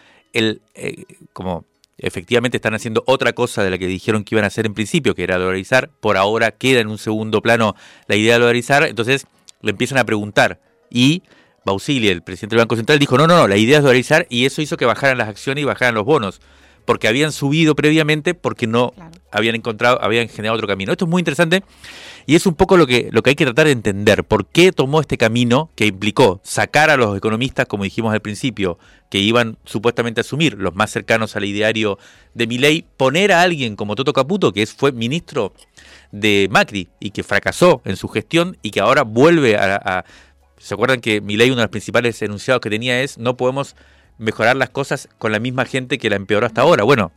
como efectivamente están haciendo otra cosa de la que dijeron que iban a hacer en principio, que era dolarizar. Por ahora queda en un segundo plano la idea de dolarizar. Entonces le empiezan a preguntar, y Bausili, el presidente del Banco Central, dijo no, la idea es dolarizar, y eso hizo que bajaran las acciones y bajaran los bonos, porque habían subido previamente, porque no habían generado otro camino. Esto es muy interesante, y es un poco lo que hay que tratar de entender. ¿Por qué tomó este camino que implicó sacar a los economistas, como dijimos al principio, que iban supuestamente a asumir, los más cercanos al ideario de Milei, poner a alguien como Toto Caputo, que fue ministro de Macri y que fracasó en su gestión y que ahora vuelve a ¿se acuerdan que Milei, uno de los principales enunciados que tenía es no podemos mejorar las cosas con la misma gente que la empeoró hasta ahora? Bueno,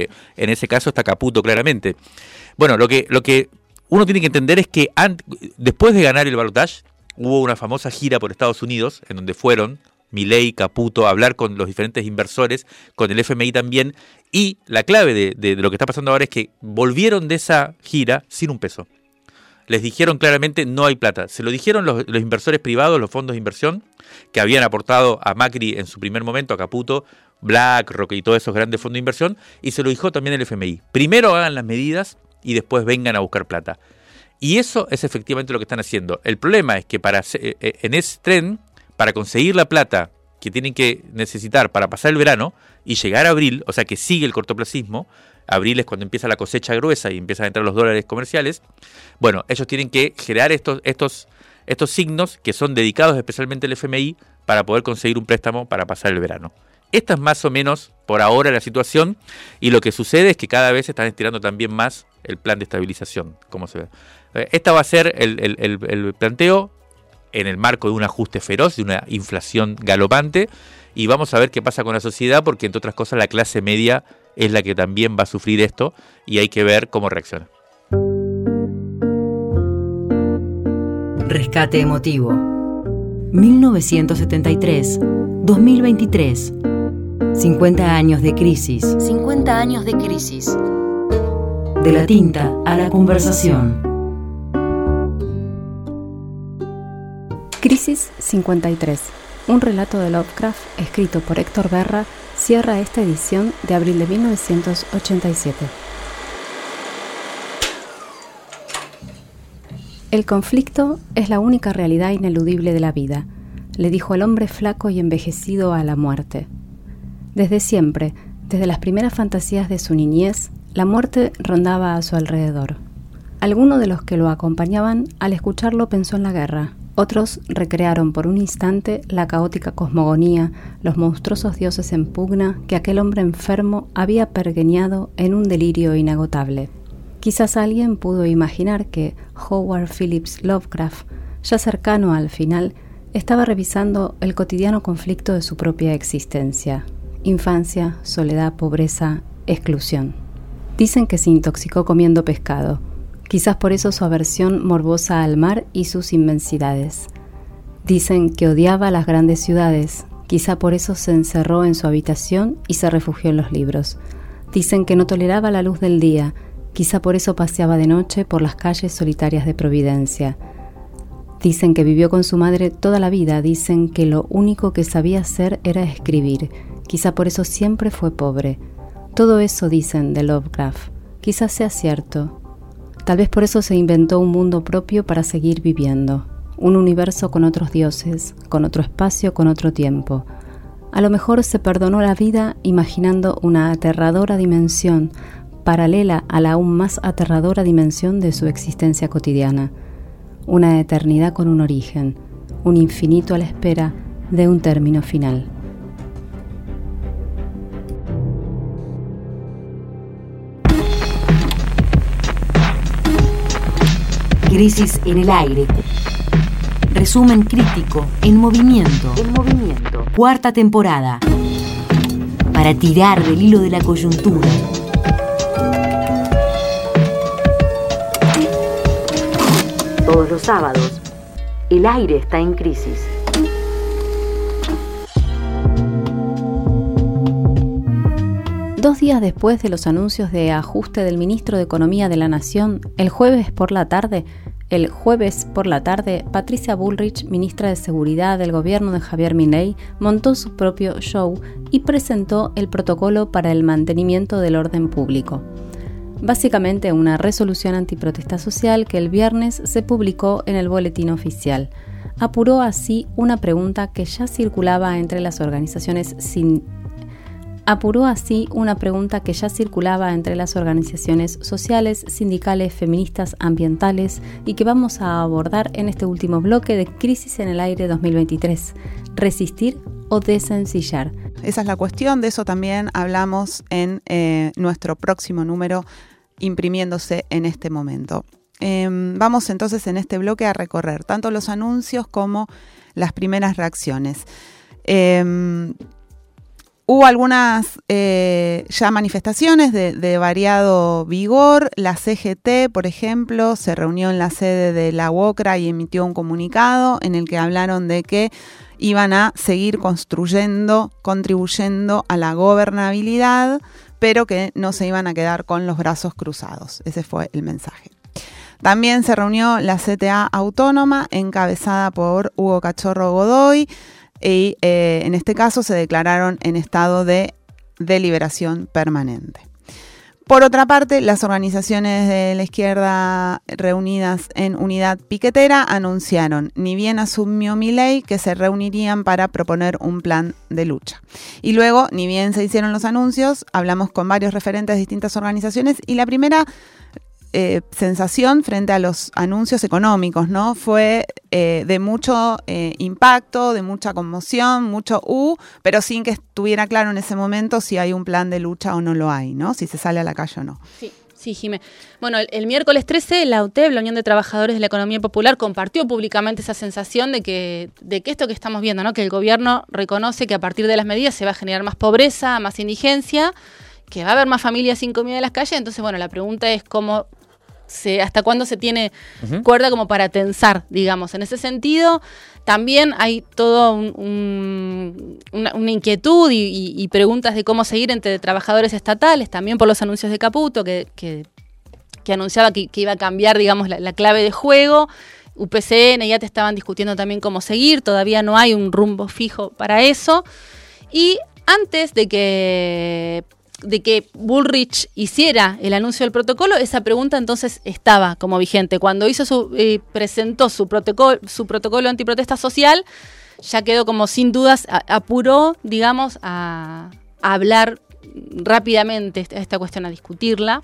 en ese caso está Caputo claramente. Bueno, lo que uno tiene que entender es que después de ganar el balotaje hubo una famosa gira por Estados Unidos en donde fueron Milei, Caputo a hablar con los diferentes inversores, con el FMI también, y la clave de lo que está pasando ahora es que volvieron de esa gira sin un peso. Les dijeron claramente no hay plata. Se lo dijeron los inversores privados, los fondos de inversión, que habían aportado a Macri en su primer momento, a Caputo, BlackRock y todos esos grandes fondos de inversión, y se lo dijo también el FMI. Primero hagan las medidas y después vengan a buscar plata. Y eso es efectivamente lo que están haciendo. El problema es que en ese tren, para conseguir la plata que tienen que necesitar para pasar el verano y llegar a abril, o sea que sigue el cortoplacismo, abril es cuando empieza la cosecha gruesa y empiezan a entrar los dólares comerciales, bueno, ellos tienen que generar estos signos que son dedicados especialmente al FMI para poder conseguir un préstamo para pasar el verano. Esta es más o menos por ahora la situación, y lo que sucede es que cada vez se están estirando también más el plan de estabilización, como se ve. Esta va a ser el planteo en el marco de un ajuste feroz, de una inflación galopante, y vamos a ver qué pasa con la sociedad, porque entre otras cosas la clase media es la que también va a sufrir esto, y hay que ver cómo reacciona. Rescate emotivo. 1973-2023. 50 años de crisis. 50 años de crisis. De la tinta a la conversación. Crisis 53. Un relato de Lovecraft escrito por Héctor Berra cierra esta edición de abril de 1987. El conflicto es la única realidad ineludible de la vida, le dijo el hombre flaco y envejecido a la muerte. Desde siempre, desde las primeras fantasías de su niñez, la muerte rondaba a su alrededor. Alguno de los que lo acompañaban, al escucharlo, pensó en la guerra. Otros recrearon por un instante la caótica cosmogonía, los monstruosos dioses en pugna que aquel hombre enfermo había pergeñado en un delirio inagotable. Quizás alguien pudo imaginar que Howard Phillips Lovecraft, ya cercano al final, estaba revisando el cotidiano conflicto de su propia existencia: infancia, soledad, pobreza, exclusión. Dicen que se intoxicó comiendo pescado. Quizás por eso su aversión morbosa al mar y sus inmensidades. Dicen que odiaba las grandes ciudades. Quizá por eso se encerró en su habitación y se refugió en los libros. Dicen que no toleraba la luz del día. Quizá por eso paseaba de noche por las calles solitarias de Providencia. Dicen que vivió con su madre toda la vida. Dicen que lo único que sabía hacer era escribir. Quizá por eso siempre fue pobre. Todo eso dicen de Lovecraft. Quizás sea cierto. Tal vez por eso se inventó un mundo propio para seguir viviendo. Un universo con otros dioses, con otro espacio, con otro tiempo. A lo mejor se perdonó la vida imaginando una aterradora dimensión paralela a la aún más aterradora dimensión de su existencia cotidiana. Una eternidad con un origen, un infinito a la espera de un término final. Crisis en el aire. Resumen crítico en movimiento. Cuarta temporada. Para tirar del hilo de la coyuntura. Todos los sábados, el aire está en crisis. Dos días después de los anuncios de ajuste del ministro de Economía de la Nación, el jueves por la tarde, Patricia Bullrich, ministra de Seguridad del gobierno de Javier Milei, montó su propio show y presentó el protocolo para el mantenimiento del orden público. Básicamente una resolución antiprotesta social que el viernes se publicó en el boletín oficial. Apuró así una pregunta que ya circulaba entre las organizaciones sociales, sindicales, feministas, ambientales y que vamos a abordar en este último bloque de Crisis en el Aire 2023. Resistir o desencillar. Esa es la cuestión, de eso también hablamos en nuestro próximo número, imprimiéndose en este momento. Vamos entonces en este bloque a recorrer tanto los anuncios como las primeras reacciones. Hubo algunas ya manifestaciones de variado vigor. La CGT, por ejemplo, se reunió en la sede de la UOCRA y emitió un comunicado en el que hablaron de que iban a seguir contribuyendo a la gobernabilidad, pero que no se iban a quedar con los brazos cruzados. Ese fue el mensaje. También se reunió la CTA Autónoma, encabezada por Hugo Cachorro Godoy, y en este caso se declararon en estado de deliberación permanente. Por otra parte, las organizaciones de la izquierda reunidas en Unidad Piquetera anunciaron, ni bien asumió Milei, que se reunirían para proponer un plan de lucha. Y luego, ni bien se hicieron los anuncios, hablamos con varios referentes de distintas organizaciones y la primera sensación frente a los anuncios económicos, ¿no? Fue de mucho impacto, de mucha conmoción, pero sin que estuviera claro en ese momento si hay un plan de lucha o no lo hay, ¿no? Si se sale a la calle o no. Sí, Jimé. Bueno, el miércoles 13, la UTEP, la Unión de Trabajadores de la Economía Popular, compartió públicamente esa sensación de que esto que estamos viendo, ¿no? Que el gobierno reconoce que a partir de las medidas se va a generar más pobreza, más indigencia, que va a haber más familias sin comida en las calles. Entonces, bueno, la pregunta es cómo hasta cuándo se tiene cuerda como para tensar, digamos. En ese sentido, también hay toda una inquietud y preguntas de cómo seguir entre trabajadores estatales, también por los anuncios de Caputo, que anunciaba que iba a cambiar, digamos, la clave de juego. UPCN y ATE estaban discutiendo también cómo seguir, todavía no hay un rumbo fijo para eso. Y antes de que Bullrich hiciera el anuncio del protocolo, esa pregunta entonces estaba como vigente. Cuando presentó su protocolo antiprotesta social, ya quedó como sin dudas, apuró, digamos, a hablar rápidamente esta cuestión, a discutirla,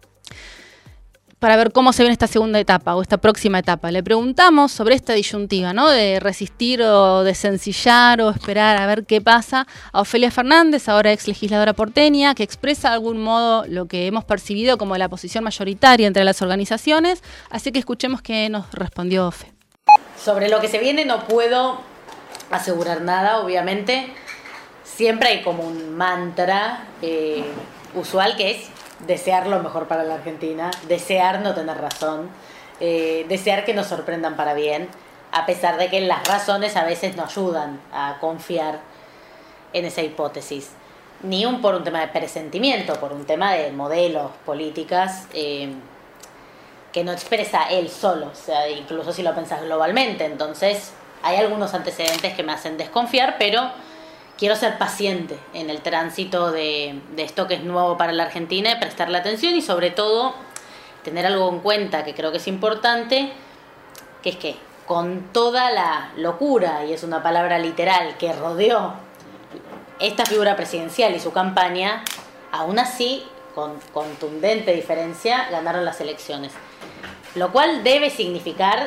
para ver cómo se ve en esta segunda etapa o esta próxima etapa. Le preguntamos sobre esta disyuntiva, ¿no? De resistir o de sencillar o esperar a ver qué pasa, a Ofelia Fernández, ahora ex legisladora porteña, que expresa de algún modo lo que hemos percibido como la posición mayoritaria entre las organizaciones. Así que escuchemos qué nos respondió Ofe. Sobre lo que se viene no puedo asegurar nada, obviamente. Siempre hay como un mantra usual que es desear lo mejor para la Argentina, desear no tener razón, desear que nos sorprendan para bien, a pesar de que las razones a veces no ayudan a confiar en esa hipótesis. Ni por un tema de presentimiento, por un tema de modelos, políticas, que no expresa él solo, o sea, incluso si lo pensás globalmente. Entonces hay algunos antecedentes que me hacen desconfiar, pero quiero ser paciente en el tránsito de esto que es nuevo para la Argentina, y prestarle atención y sobre todo tener algo en cuenta que creo que es importante, que es que con toda la locura, y es una palabra literal, que rodeó esta figura presidencial y su campaña, aún así, con contundente diferencia, ganaron las elecciones. Lo cual debe significar,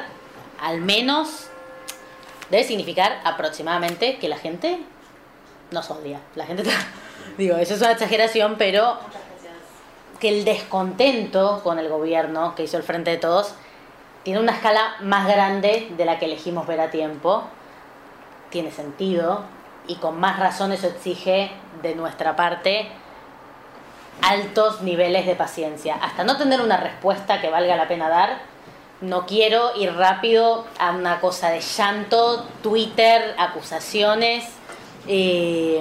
aproximadamente que la gente nos odia. La gente digo, eso es una exageración, pero que el descontento con el gobierno que hizo el Frente de Todos tiene una escala más grande de la que elegimos ver a tiempo. Tiene sentido y con más razón eso exige de nuestra parte altos niveles de paciencia. Hasta no tener una respuesta que valga la pena dar, no quiero ir rápido a una cosa de llanto, Twitter, acusaciones. Y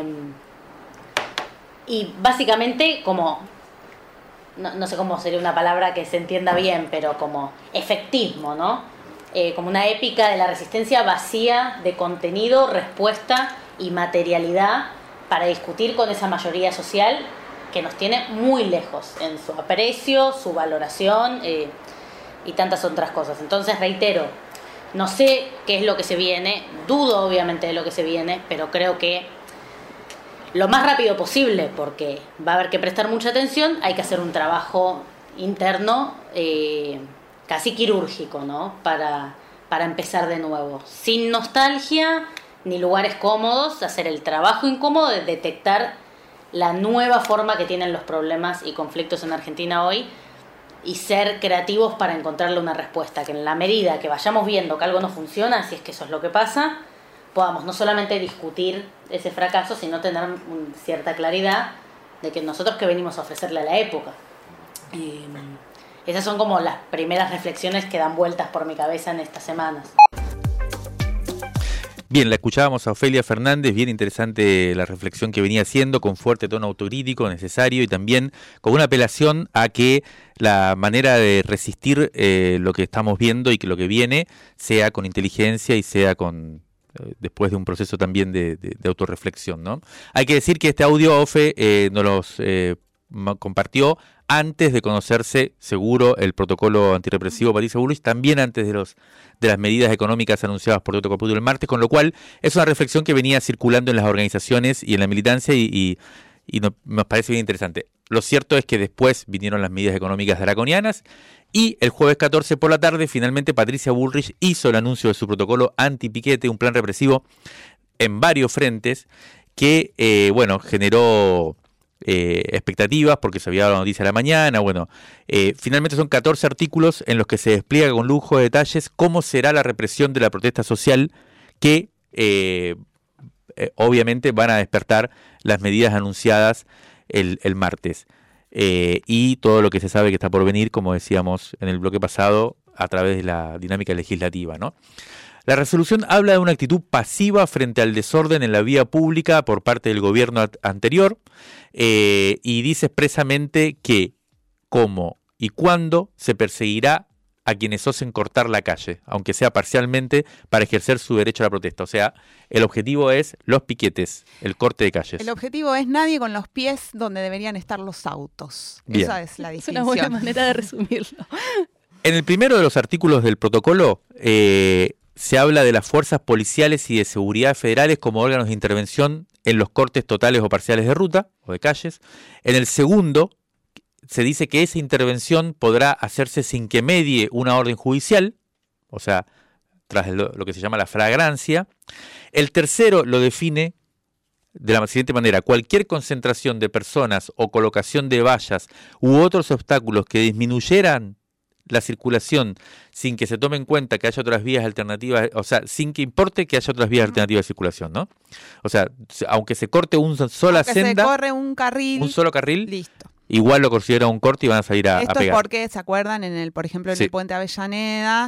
básicamente como, no sé cómo sería una palabra que se entienda bien, pero como efectismo, ¿no? Como una épica de la resistencia vacía de contenido, respuesta y materialidad para discutir con esa mayoría social que nos tiene muy lejos en su aprecio, su valoración y tantas otras cosas. Entonces reitero, no sé qué es lo que se viene, dudo obviamente de lo que se viene, pero creo que lo más rápido posible, porque va a haber que prestar mucha atención, hay que hacer un trabajo interno casi quirúrgico, ¿no? Para empezar de nuevo, sin nostalgia ni lugares cómodos, hacer el trabajo incómodo de detectar la nueva forma que tienen los problemas y conflictos en Argentina hoy, y ser creativos para encontrarle una respuesta, que en la medida que vayamos viendo que algo no funciona, si es que eso es lo que pasa, podamos no solamente discutir ese fracaso, sino tener cierta claridad de que nosotros que venimos a ofrecerle a la época. Esas son como las primeras reflexiones que dan vueltas por mi cabeza en estas semanas. Bien, la escuchábamos a Ofelia Fernández, bien interesante la reflexión que venía haciendo, con fuerte tono autocrítico necesario y también con una apelación a que la manera de resistir lo que estamos viendo y que lo que viene sea con inteligencia y sea con después de un proceso también de autorreflexión, ¿no? Hay que decir que este audio Ofe nos los compartió antes de conocerse, seguro, el protocolo antirrepresivo Patricia Bullrich, también antes de las medidas económicas anunciadas por Toto Caputo el martes, con lo cual es una reflexión que venía circulando en las organizaciones y en la militancia y nos parece bien interesante. Lo cierto es que después vinieron las medidas económicas draconianas y el jueves 14 por la tarde finalmente Patricia Bullrich hizo el anuncio de su protocolo antipiquete, un plan represivo en varios frentes que, generó expectativas porque se había dado la noticia a la mañana. Finalmente son 14 artículos en los que se despliega con lujo de detalles cómo será la represión de la protesta social que obviamente van a despertar las medidas anunciadas el martes. y todo lo que se sabe que está por venir, como decíamos en el bloque pasado, a través de la dinámica legislativa, ¿no? La resolución habla de una actitud pasiva frente al desorden en la vía pública por parte del gobierno anterior, y dice expresamente que cómo y cuándo se perseguirá a quienes osen cortar la calle, aunque sea parcialmente, para ejercer su derecho a la protesta. O sea, el objetivo es los piquetes, el corte de calles. El objetivo es nadie con los pies donde deberían estar los autos. Bien. Esa es la distinción. Es una buena manera de resumirlo. En el primero de los artículos del protocolo se habla de las fuerzas policiales y de seguridad federales como órganos de intervención en los cortes totales o parciales de ruta o de calles. En el segundo se dice que esa intervención podrá hacerse sin que medie una orden judicial, o sea, tras lo que se llama la flagrancia. El tercero lo define de la siguiente manera: cualquier concentración de personas o colocación de vallas u otros obstáculos que disminuyeran la circulación sin que se tome en cuenta que haya otras vías alternativas, o sea, sin que importe que haya otras vías alternativas de circulación, ¿no? O sea, aunque se corte una sola senda, se corre un carril, un solo carril, listo. Igual lo considera un corte y van a salir a Esto pegar. es porque, ¿se acuerdan? Por ejemplo, en el puente Avellaneda,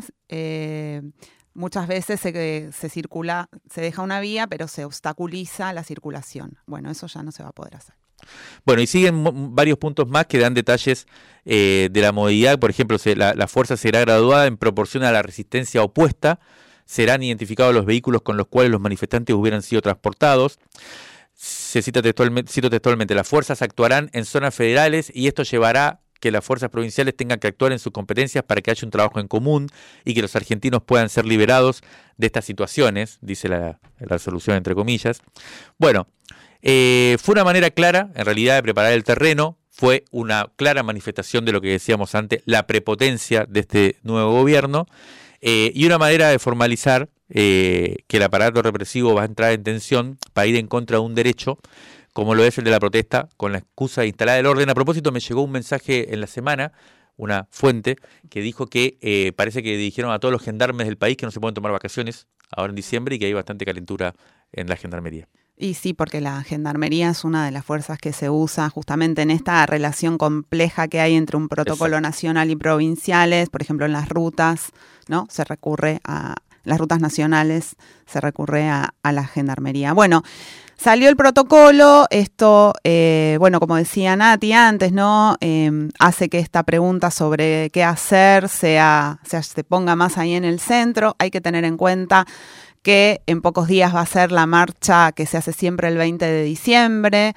muchas veces se circula, se deja una vía, pero se obstaculiza la circulación. Bueno, eso ya no se va a poder hacer. Bueno, y siguen varios puntos más que dan detalles de la modalidad. Por ejemplo, la fuerza será graduada en proporción a la resistencia opuesta. Serán identificados los vehículos con los cuales los manifestantes hubieran sido transportados. Se cito textualmente, las fuerzas actuarán en zonas federales y esto llevará que las fuerzas provinciales tengan que actuar en sus competencias para que haya un trabajo en común y que los argentinos puedan ser liberados de estas situaciones, dice la resolución entre comillas. Bueno, fue una manera clara, en realidad, de preparar el terreno. Fue una clara manifestación de lo que decíamos antes, la prepotencia de este nuevo gobierno, y una manera de formalizar que el aparato represivo va a entrar en tensión para ir en contra de un derecho, como lo es el de la protesta, con la excusa de instalar el orden. A propósito, me llegó un mensaje en la semana, una fuente, que dijo que parece que dijeron a todos los gendarmes del país que no se pueden tomar vacaciones ahora en diciembre y que hay bastante calentura en la gendarmería. Y sí, porque la gendarmería es una de las fuerzas que se usa justamente en esta relación compleja que hay entre un protocolo nacional y provinciales. Por ejemplo, en las rutas, ¿no? Se recurre a las rutas nacionales, se recurre a la gendarmería. Bueno, salió el protocolo. Esto, bueno, como decía Nati antes, ¿no? Hace que esta pregunta sobre qué hacer se ponga más ahí en el centro. Hay que tener en cuenta que en pocos días va a ser la marcha que se hace siempre el 20 de diciembre,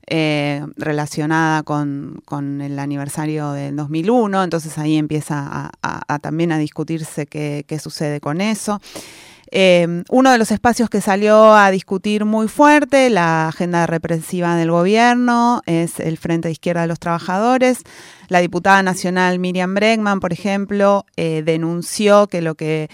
relacionada con el aniversario del 2001, entonces ahí empieza también a discutirse qué sucede con eso. Uno de los espacios que salió a discutir muy fuerte la agenda represiva del gobierno es el Frente de Izquierda de los Trabajadores. La diputada nacional Miriam Bregman, por ejemplo, denunció que lo que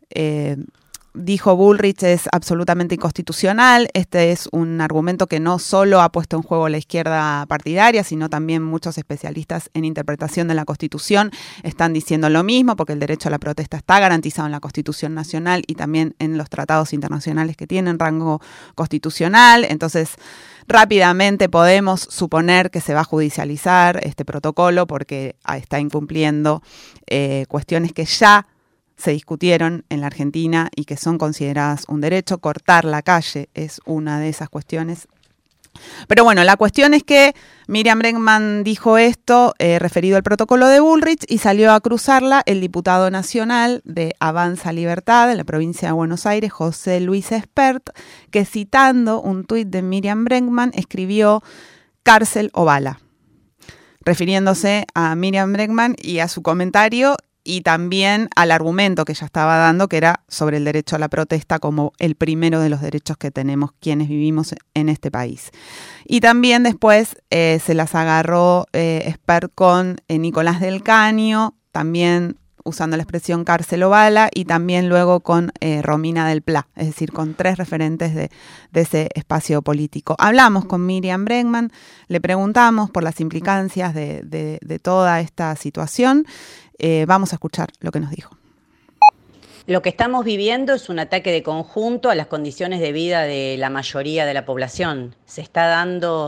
dijo Bullrich es absolutamente inconstitucional. Este es un argumento que no solo ha puesto en juego la izquierda partidaria, sino también muchos especialistas en interpretación de la Constitución están diciendo lo mismo, porque el derecho a la protesta está garantizado en la Constitución Nacional y también en los tratados internacionales que tienen rango constitucional. Entonces, rápidamente podemos suponer que se va a judicializar este protocolo porque está incumpliendo cuestiones que ya se discutieron en la Argentina y que son consideradas un derecho. Cortar la calle es una de esas cuestiones. Pero bueno, la cuestión es que Miriam Bregman dijo esto referido al protocolo de Bullrich y salió a cruzarla el diputado nacional de Avanza Libertad en la provincia de Buenos Aires, José Luis Espert, que citando un tuit de Miriam Bregman escribió cárcel o bala, refiriéndose a Miriam Bregman y a su comentario y también al argumento que ella estaba dando, que era sobre el derecho a la protesta como el primero de los derechos que tenemos quienes vivimos en este país. Y también después se las agarró Espert con Nicolás del Caño, también usando la expresión cárcel o bala, y también luego con Romina del Pla, es decir, con tres referentes de ese espacio político. Hablamos con Miriam Bregman, le preguntamos por las implicancias de toda esta situación. Vamos a escuchar lo que nos dijo. Lo que estamos viviendo es un ataque de conjunto a las condiciones de vida de la mayoría de la población. Se está dando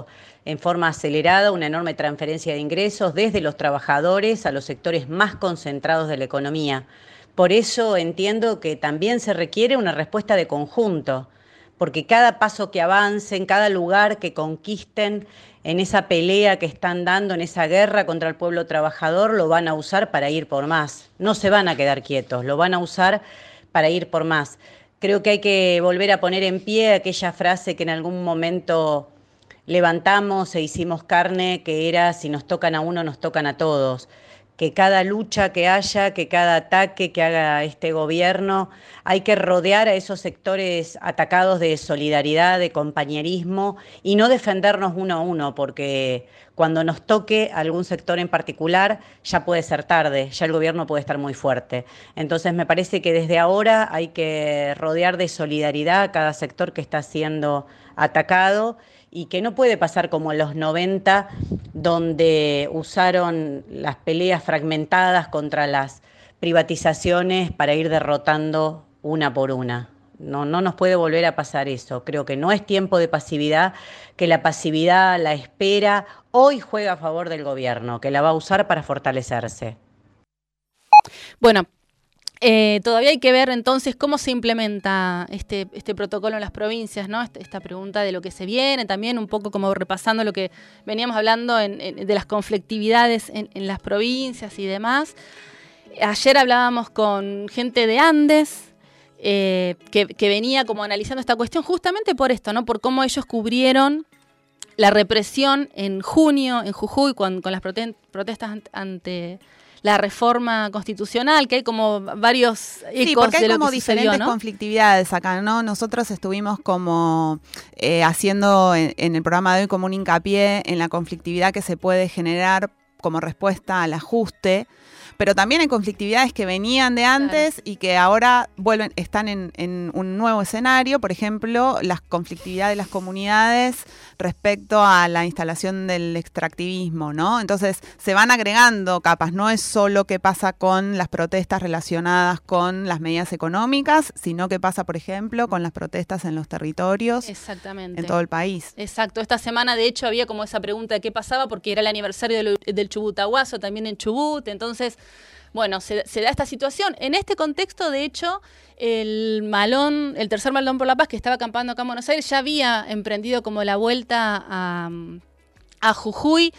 en forma acelerada una enorme transferencia de ingresos desde los trabajadores a los sectores más concentrados de la economía. Por eso entiendo que también se requiere una respuesta de conjunto, porque cada paso que avancen, cada lugar que conquisten en esa pelea que están dando, en esa guerra contra el pueblo trabajador, lo van a usar para ir por más. No se van a quedar quietos, lo van a usar para ir por más. Creo que hay que volver a poner en pie aquella frase que en algún momento levantamos e hicimos carne, que era: si nos tocan a uno, nos tocan a todos. Que cada lucha que haya, que cada ataque que haga este gobierno, hay que rodear a esos sectores atacados de solidaridad, de compañerismo, y no defendernos uno a uno, porque cuando nos toque algún sector en particular ya puede ser tarde, ya el gobierno puede estar muy fuerte. Entonces me parece que desde ahora hay que rodear de solidaridad a cada sector que está siendo atacado, y que no puede pasar como en los 90, donde usaron las peleas fragmentadas contra las privatizaciones para ir derrotando una por una. No nos puede volver a pasar eso. Creo que no es tiempo de pasividad, que la pasividad, la espera, hoy juega a favor del gobierno, que la va a usar para fortalecerse. Bueno, todavía hay que ver entonces cómo se implementa este protocolo en las provincias, ¿no? Esta pregunta de lo que se viene, también un poco como repasando lo que veníamos hablando de las conflictividades en las provincias y demás. Ayer hablábamos con gente de Andes que venía como analizando esta cuestión justamente por esto, ¿no? Por cómo ellos cubrieron la represión en junio en Jujuy con las protestas ante la reforma constitucional, que hay como varios ecos sí, porque hay de lo como que sucedió, diferentes ¿no? conflictividades acá, ¿no? Nosotros estuvimos como haciendo en el programa de hoy como un hincapié en la conflictividad que se puede generar como respuesta al ajuste, pero también hay conflictividades que venían de antes, claro, y que ahora están en un nuevo escenario. Por ejemplo, la conflictividad de las comunidades respecto a la instalación del extractivismo, ¿no? Entonces se van agregando capas, no es solo qué pasa con las protestas relacionadas con las medidas económicas, sino qué pasa, por ejemplo, con las protestas en los territorios. Exactamente. En todo el país. Exacto, esta semana de hecho había como esa pregunta de qué pasaba, porque era el aniversario del Chubutahuazo también en Chubut, entonces bueno, se da esta situación. En este contexto, de hecho, el tercer Malón por la Paz, que estaba acampando acá en Buenos Aires, ya había emprendido como la vuelta a Jujuy.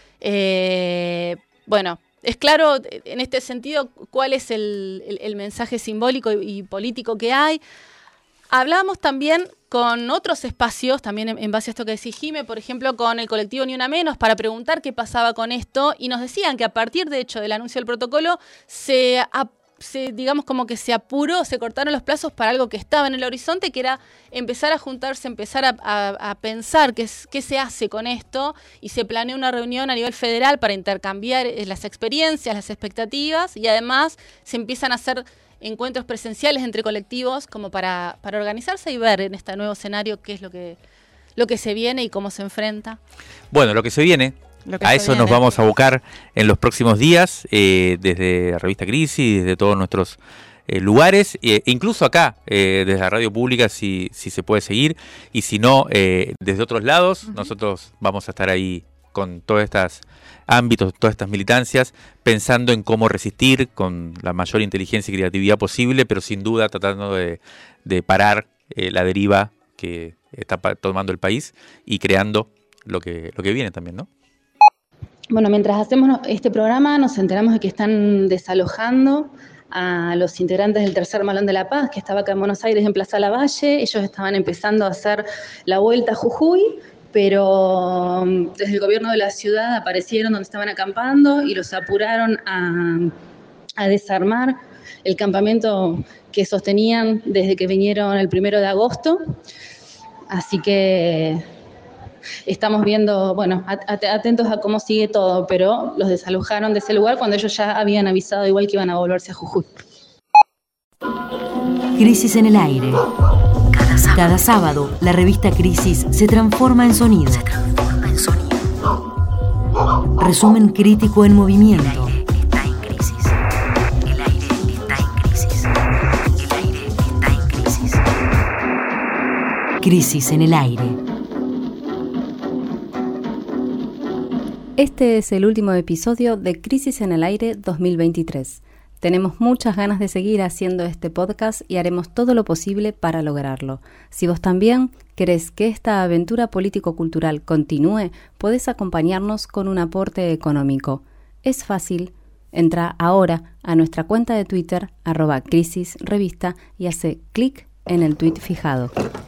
Bueno, es claro en este sentido cuál es el mensaje simbólico y político que hay. Hablábamos también con otros espacios, también en base a esto que decís, Jime, por ejemplo, con el colectivo Ni Una Menos, para preguntar qué pasaba con esto, y nos decían que a partir, de hecho, del anuncio del protocolo, digamos como que se apuró, se cortaron los plazos para algo que estaba en el horizonte, que era empezar a juntarse, empezar a pensar qué se hace con esto, y se planeó una reunión a nivel federal para intercambiar las experiencias, las expectativas, y además se empiezan a hacer encuentros presenciales entre colectivos como para organizarse y ver en este nuevo escenario qué es lo que se viene y cómo se enfrenta. Bueno, lo que se viene, a eso nos vamos a abocar en los próximos días, desde la revista Crisis, desde todos nuestros lugares, incluso acá, desde la radio pública, si se puede seguir, y si no, desde otros lados. Uh-huh. Nosotros vamos a estar ahí con todos estos ámbitos, todas estas militancias, pensando en cómo resistir con la mayor inteligencia y creatividad posible, pero sin duda tratando de parar la deriva que está tomando el país y creando lo que viene también, ¿no? Bueno, mientras hacemos este programa nos enteramos de que están desalojando a los integrantes del tercer Malón de la Paz, que estaba acá en Buenos Aires en Plaza Lavalle. Ellos estaban empezando a hacer la vuelta a Jujuy, pero desde el gobierno de la ciudad aparecieron donde estaban acampando y los apuraron a desarmar el campamento que sostenían desde que vinieron el 1 de agosto. Así que estamos viendo, bueno, atentos a cómo sigue todo, pero los desalojaron de ese lugar cuando ellos ya habían avisado igual que iban a volverse a Jujuy. Crisis en el aire. Cada sábado, la revista Crisis se transforma en sonido. Resumen crítico en movimiento. Está en crisis. El aire está en crisis. El aire está en crisis. Crisis en el aire. Este es el último episodio de Crisis en el Aire 2023. Tenemos muchas ganas de seguir haciendo este podcast y haremos todo lo posible para lograrlo. Si vos también querés que esta aventura político-cultural continúe, podés acompañarnos con un aporte económico. Es fácil. Entra ahora a nuestra cuenta de Twitter, @crisisrevista, y hace clic en el tweet fijado.